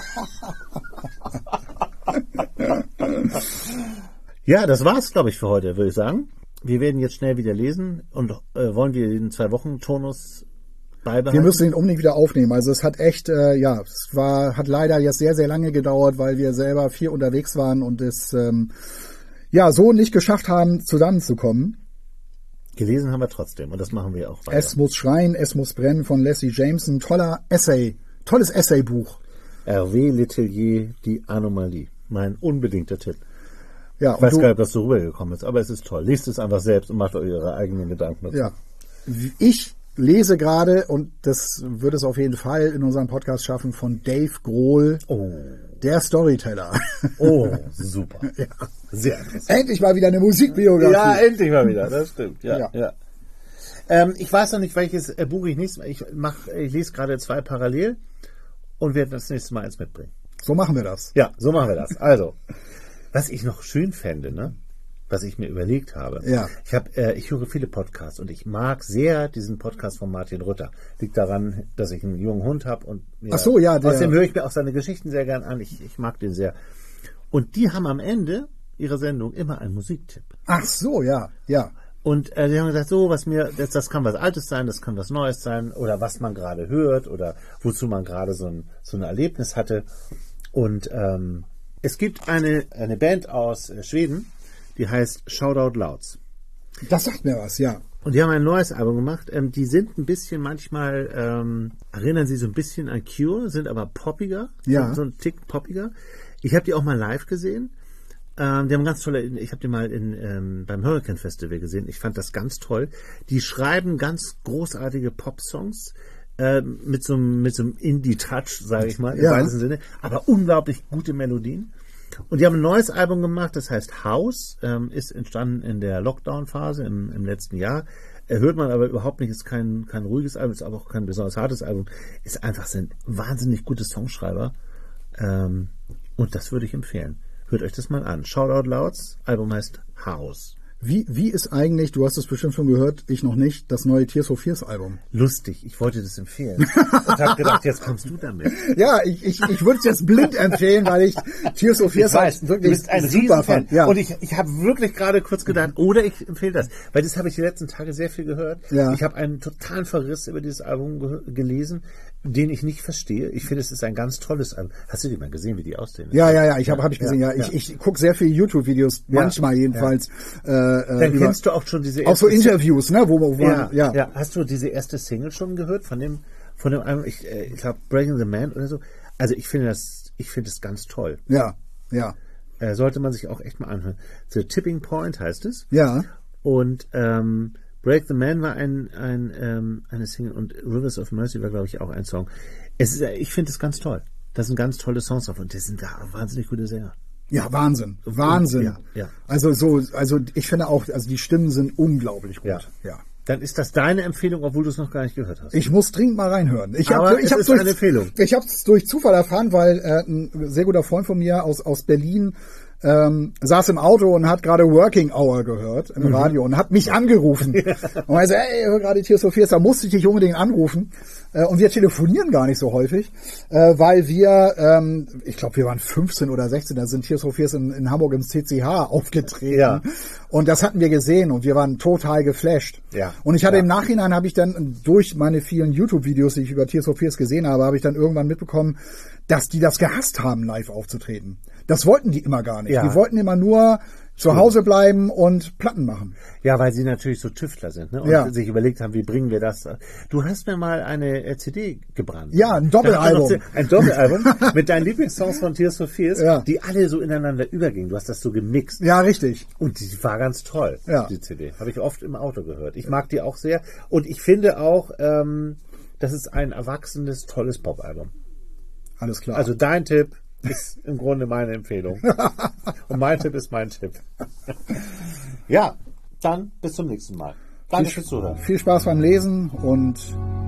Ja, das war's, glaube ich, für heute, würde ich sagen. Wir werden jetzt schnell wieder lesen und äh, wollen wir den Zwei-Wochen-Tonus beibehalten. Wir müssen ihn unbedingt wieder aufnehmen. Also es hat echt, äh, ja, es war, hat leider jetzt sehr, sehr lange gedauert, weil wir selber viel unterwegs waren und es ähm, ja so nicht geschafft haben, zusammenzukommen. Gelesen haben wir trotzdem und das machen wir auch weiter. Es muss schreien, es muss brennen von Leslie Jameson. Toller Essay, tolles Essaybuch. Hervé Letellier, die Anomalie. Mein unbedingter Tipp. Ja, Ich weiß und gar nicht, du, ob das so rübergekommen ist, aber es ist toll. Lest es einfach selbst und macht euch eure eigenen Gedanken dazu. ja, ich lese gerade, und das wird es auf jeden Fall in unserem Podcast schaffen, von Dave Grohl, Oh, der Storyteller. oh, super. Ja. Sehr interessant. Endlich mal wieder eine Musikbiografie. Ja, endlich mal wieder, das stimmt. Ja, Ja. ja. Ähm, ich weiß noch nicht, welches äh, Buch ich nächstes Mal. Ich, mach, ich lese gerade zwei parallel und werde das nächste Mal eins mitbringen. So machen wir das. Ja, so machen wir das. Also, was ich noch schön fände, ne? Was ich mir überlegt habe. Ja. Ich habe, äh, ich höre viele Podcasts und ich mag sehr diesen Podcast von Martin Rütter. Liegt daran, dass ich einen jungen Hund habe und mir, Ach so, ja, der- außerdem höre ich mir auch seine Geschichten sehr gern an. Ich, ich mag den sehr. Und die haben am Ende ihrer Sendung immer einen Musiktipp. Ach so, ja, ja. Und äh, die haben gesagt, so, was mir, das, das kann was Altes sein, das kann was Neues sein, oder was man gerade hört, oder wozu man gerade so ein, so ein Erlebnis hatte. Und ähm, es gibt eine, eine Band aus äh, Schweden, die heißt Shoutout Louds. Das sagt mir was, ja. Und die haben ein neues Album gemacht. Ähm, die sind ein bisschen, manchmal ähm, erinnern sie so ein bisschen an Cure, sind aber poppiger, Ja. so, so ein Tick poppiger. Ich habe die auch mal live gesehen. Ähm, die haben ganz tolle, ich habe die mal in, ähm, beim Hurricane Festival gesehen. Ich fand das ganz toll. Die schreiben ganz großartige Pop-Songs. äh, mit so einem mit so einem Indie-Touch, sage ich mal, im Ja. weitesten Sinne, aber unglaublich gute Melodien. Und die haben ein neues Album gemacht, das heißt House, ähm, ist entstanden in der Lockdown-Phase im, im letzten Jahr. Äh, hört man aber überhaupt nicht, ist kein, kein ruhiges Album, ist aber auch kein besonders hartes Album. Ist einfach, sind wahnsinnig gute Songschreiber. Ähm, und das würde ich empfehlen. Hört euch das mal an. Shoutout Louds, Album heißt House. Wie, wie ist eigentlich, du hast es bestimmt schon gehört, ich noch nicht, das neue Tears for Fears Album? Lustig, ich wollte das empfehlen. Und habe gedacht, jetzt kommst du damit. Ja, ich, ich, ich würde es jetzt blind empfehlen, weil ich Tears for Fears Ich weiß, halt du wirklich bist ein super Riesenfan. fand. Ja. Und ich, ich habe wirklich gerade kurz gedacht, oder ich empfehle das. Weil das habe ich die letzten Tage sehr viel gehört. Ja. Ich habe einen totalen Verriss über dieses Album ge gelesen, den ich nicht verstehe. Ich finde, es ist ein ganz tolles Album. Hast du die mal gesehen, wie die aussehen? Ja, ja, ja, ich habe hab ich gesehen, ja. ja. Ich, ich gucke sehr viele YouTube-Videos, manchmal jedenfalls. Äh, Dann äh, über, kennst du auch schon diese auch so erste Interviews, ne? Wo, wo Ja, ja. ja. Hast du diese erste Single schon gehört von dem, von dem Album? Ich, äh, ich glaube Breaking the Man oder so. Also ich finde das, ich finde es ganz toll. Ja, ja. Äh, sollte man sich auch echt mal anhören. The Tipping Point heißt es. Ja. Und ähm, Break the Man war ein, ein ähm, eine Single und Rivers of Mercy war, glaube ich, auch ein Song. Es ist, ich finde es ganz toll. Das sind ganz tolle Songs drauf und das sind da wahnsinnig gute Sänger. Ja, Wahnsinn, Wahnsinn. Ja, ja. Also so, also ich finde auch, also die Stimmen sind unglaublich gut. Ja. ja. Dann ist das deine Empfehlung, obwohl du es noch gar nicht gehört hast. Ich muss dringend mal reinhören. Ich Aber habe ich es hab ist durch, eine Empfehlung. Ich habe es durch Zufall erfahren, weil äh, ein sehr guter Freund von mir aus aus Berlin ähm, saß im Auto und hat gerade Working Hour gehört im Mhm. Radio und hat mich angerufen. Und er so, ey, ich höre gerade Tears for Fears, da musste ich dich unbedingt anrufen. Äh, und wir telefonieren gar nicht so häufig, äh, weil wir, ähm, ich glaube, wir waren fünfzehn oder sechzehn, da sind Tears for Fears in, in Hamburg im C C H aufgetreten. Ja. Und das hatten wir gesehen und wir waren total geflasht. Ja. Und ich hatte Ja. im Nachhinein, habe ich dann durch meine vielen YouTube-Videos, die ich über Tears for Fears gesehen habe, habe ich dann irgendwann mitbekommen, dass die das gehasst haben, live aufzutreten. Das wollten die immer gar nicht. Ja. Die wollten immer nur zu Hause bleiben und Platten machen. Ja, weil sie natürlich so Tüftler sind, ne? Und Ja. sich überlegt haben, wie bringen wir das? Du hast mir mal eine äh, C D gebrannt. Ja, ein Da hat man Doppelalbum. noch- Ein Doppelalbum mit deinen Lieblingssongs von Tears for Fears, Ja. die alle so ineinander übergingen. Du hast das so gemixt. Ja, richtig. Und die war ganz toll, Ja. die C D. Habe ich oft im Auto gehört. Ich mag die auch sehr. Und ich finde auch, ähm, das ist ein erwachsenes, tolles Popalbum. Alles klar. Also dein Tipp ist im Grunde meine Empfehlung. Und mein Tipp ist mein Tipp. Ja, dann bis zum nächsten Mal. Danke fürs Zuhören. viel Spaß beim Lesen und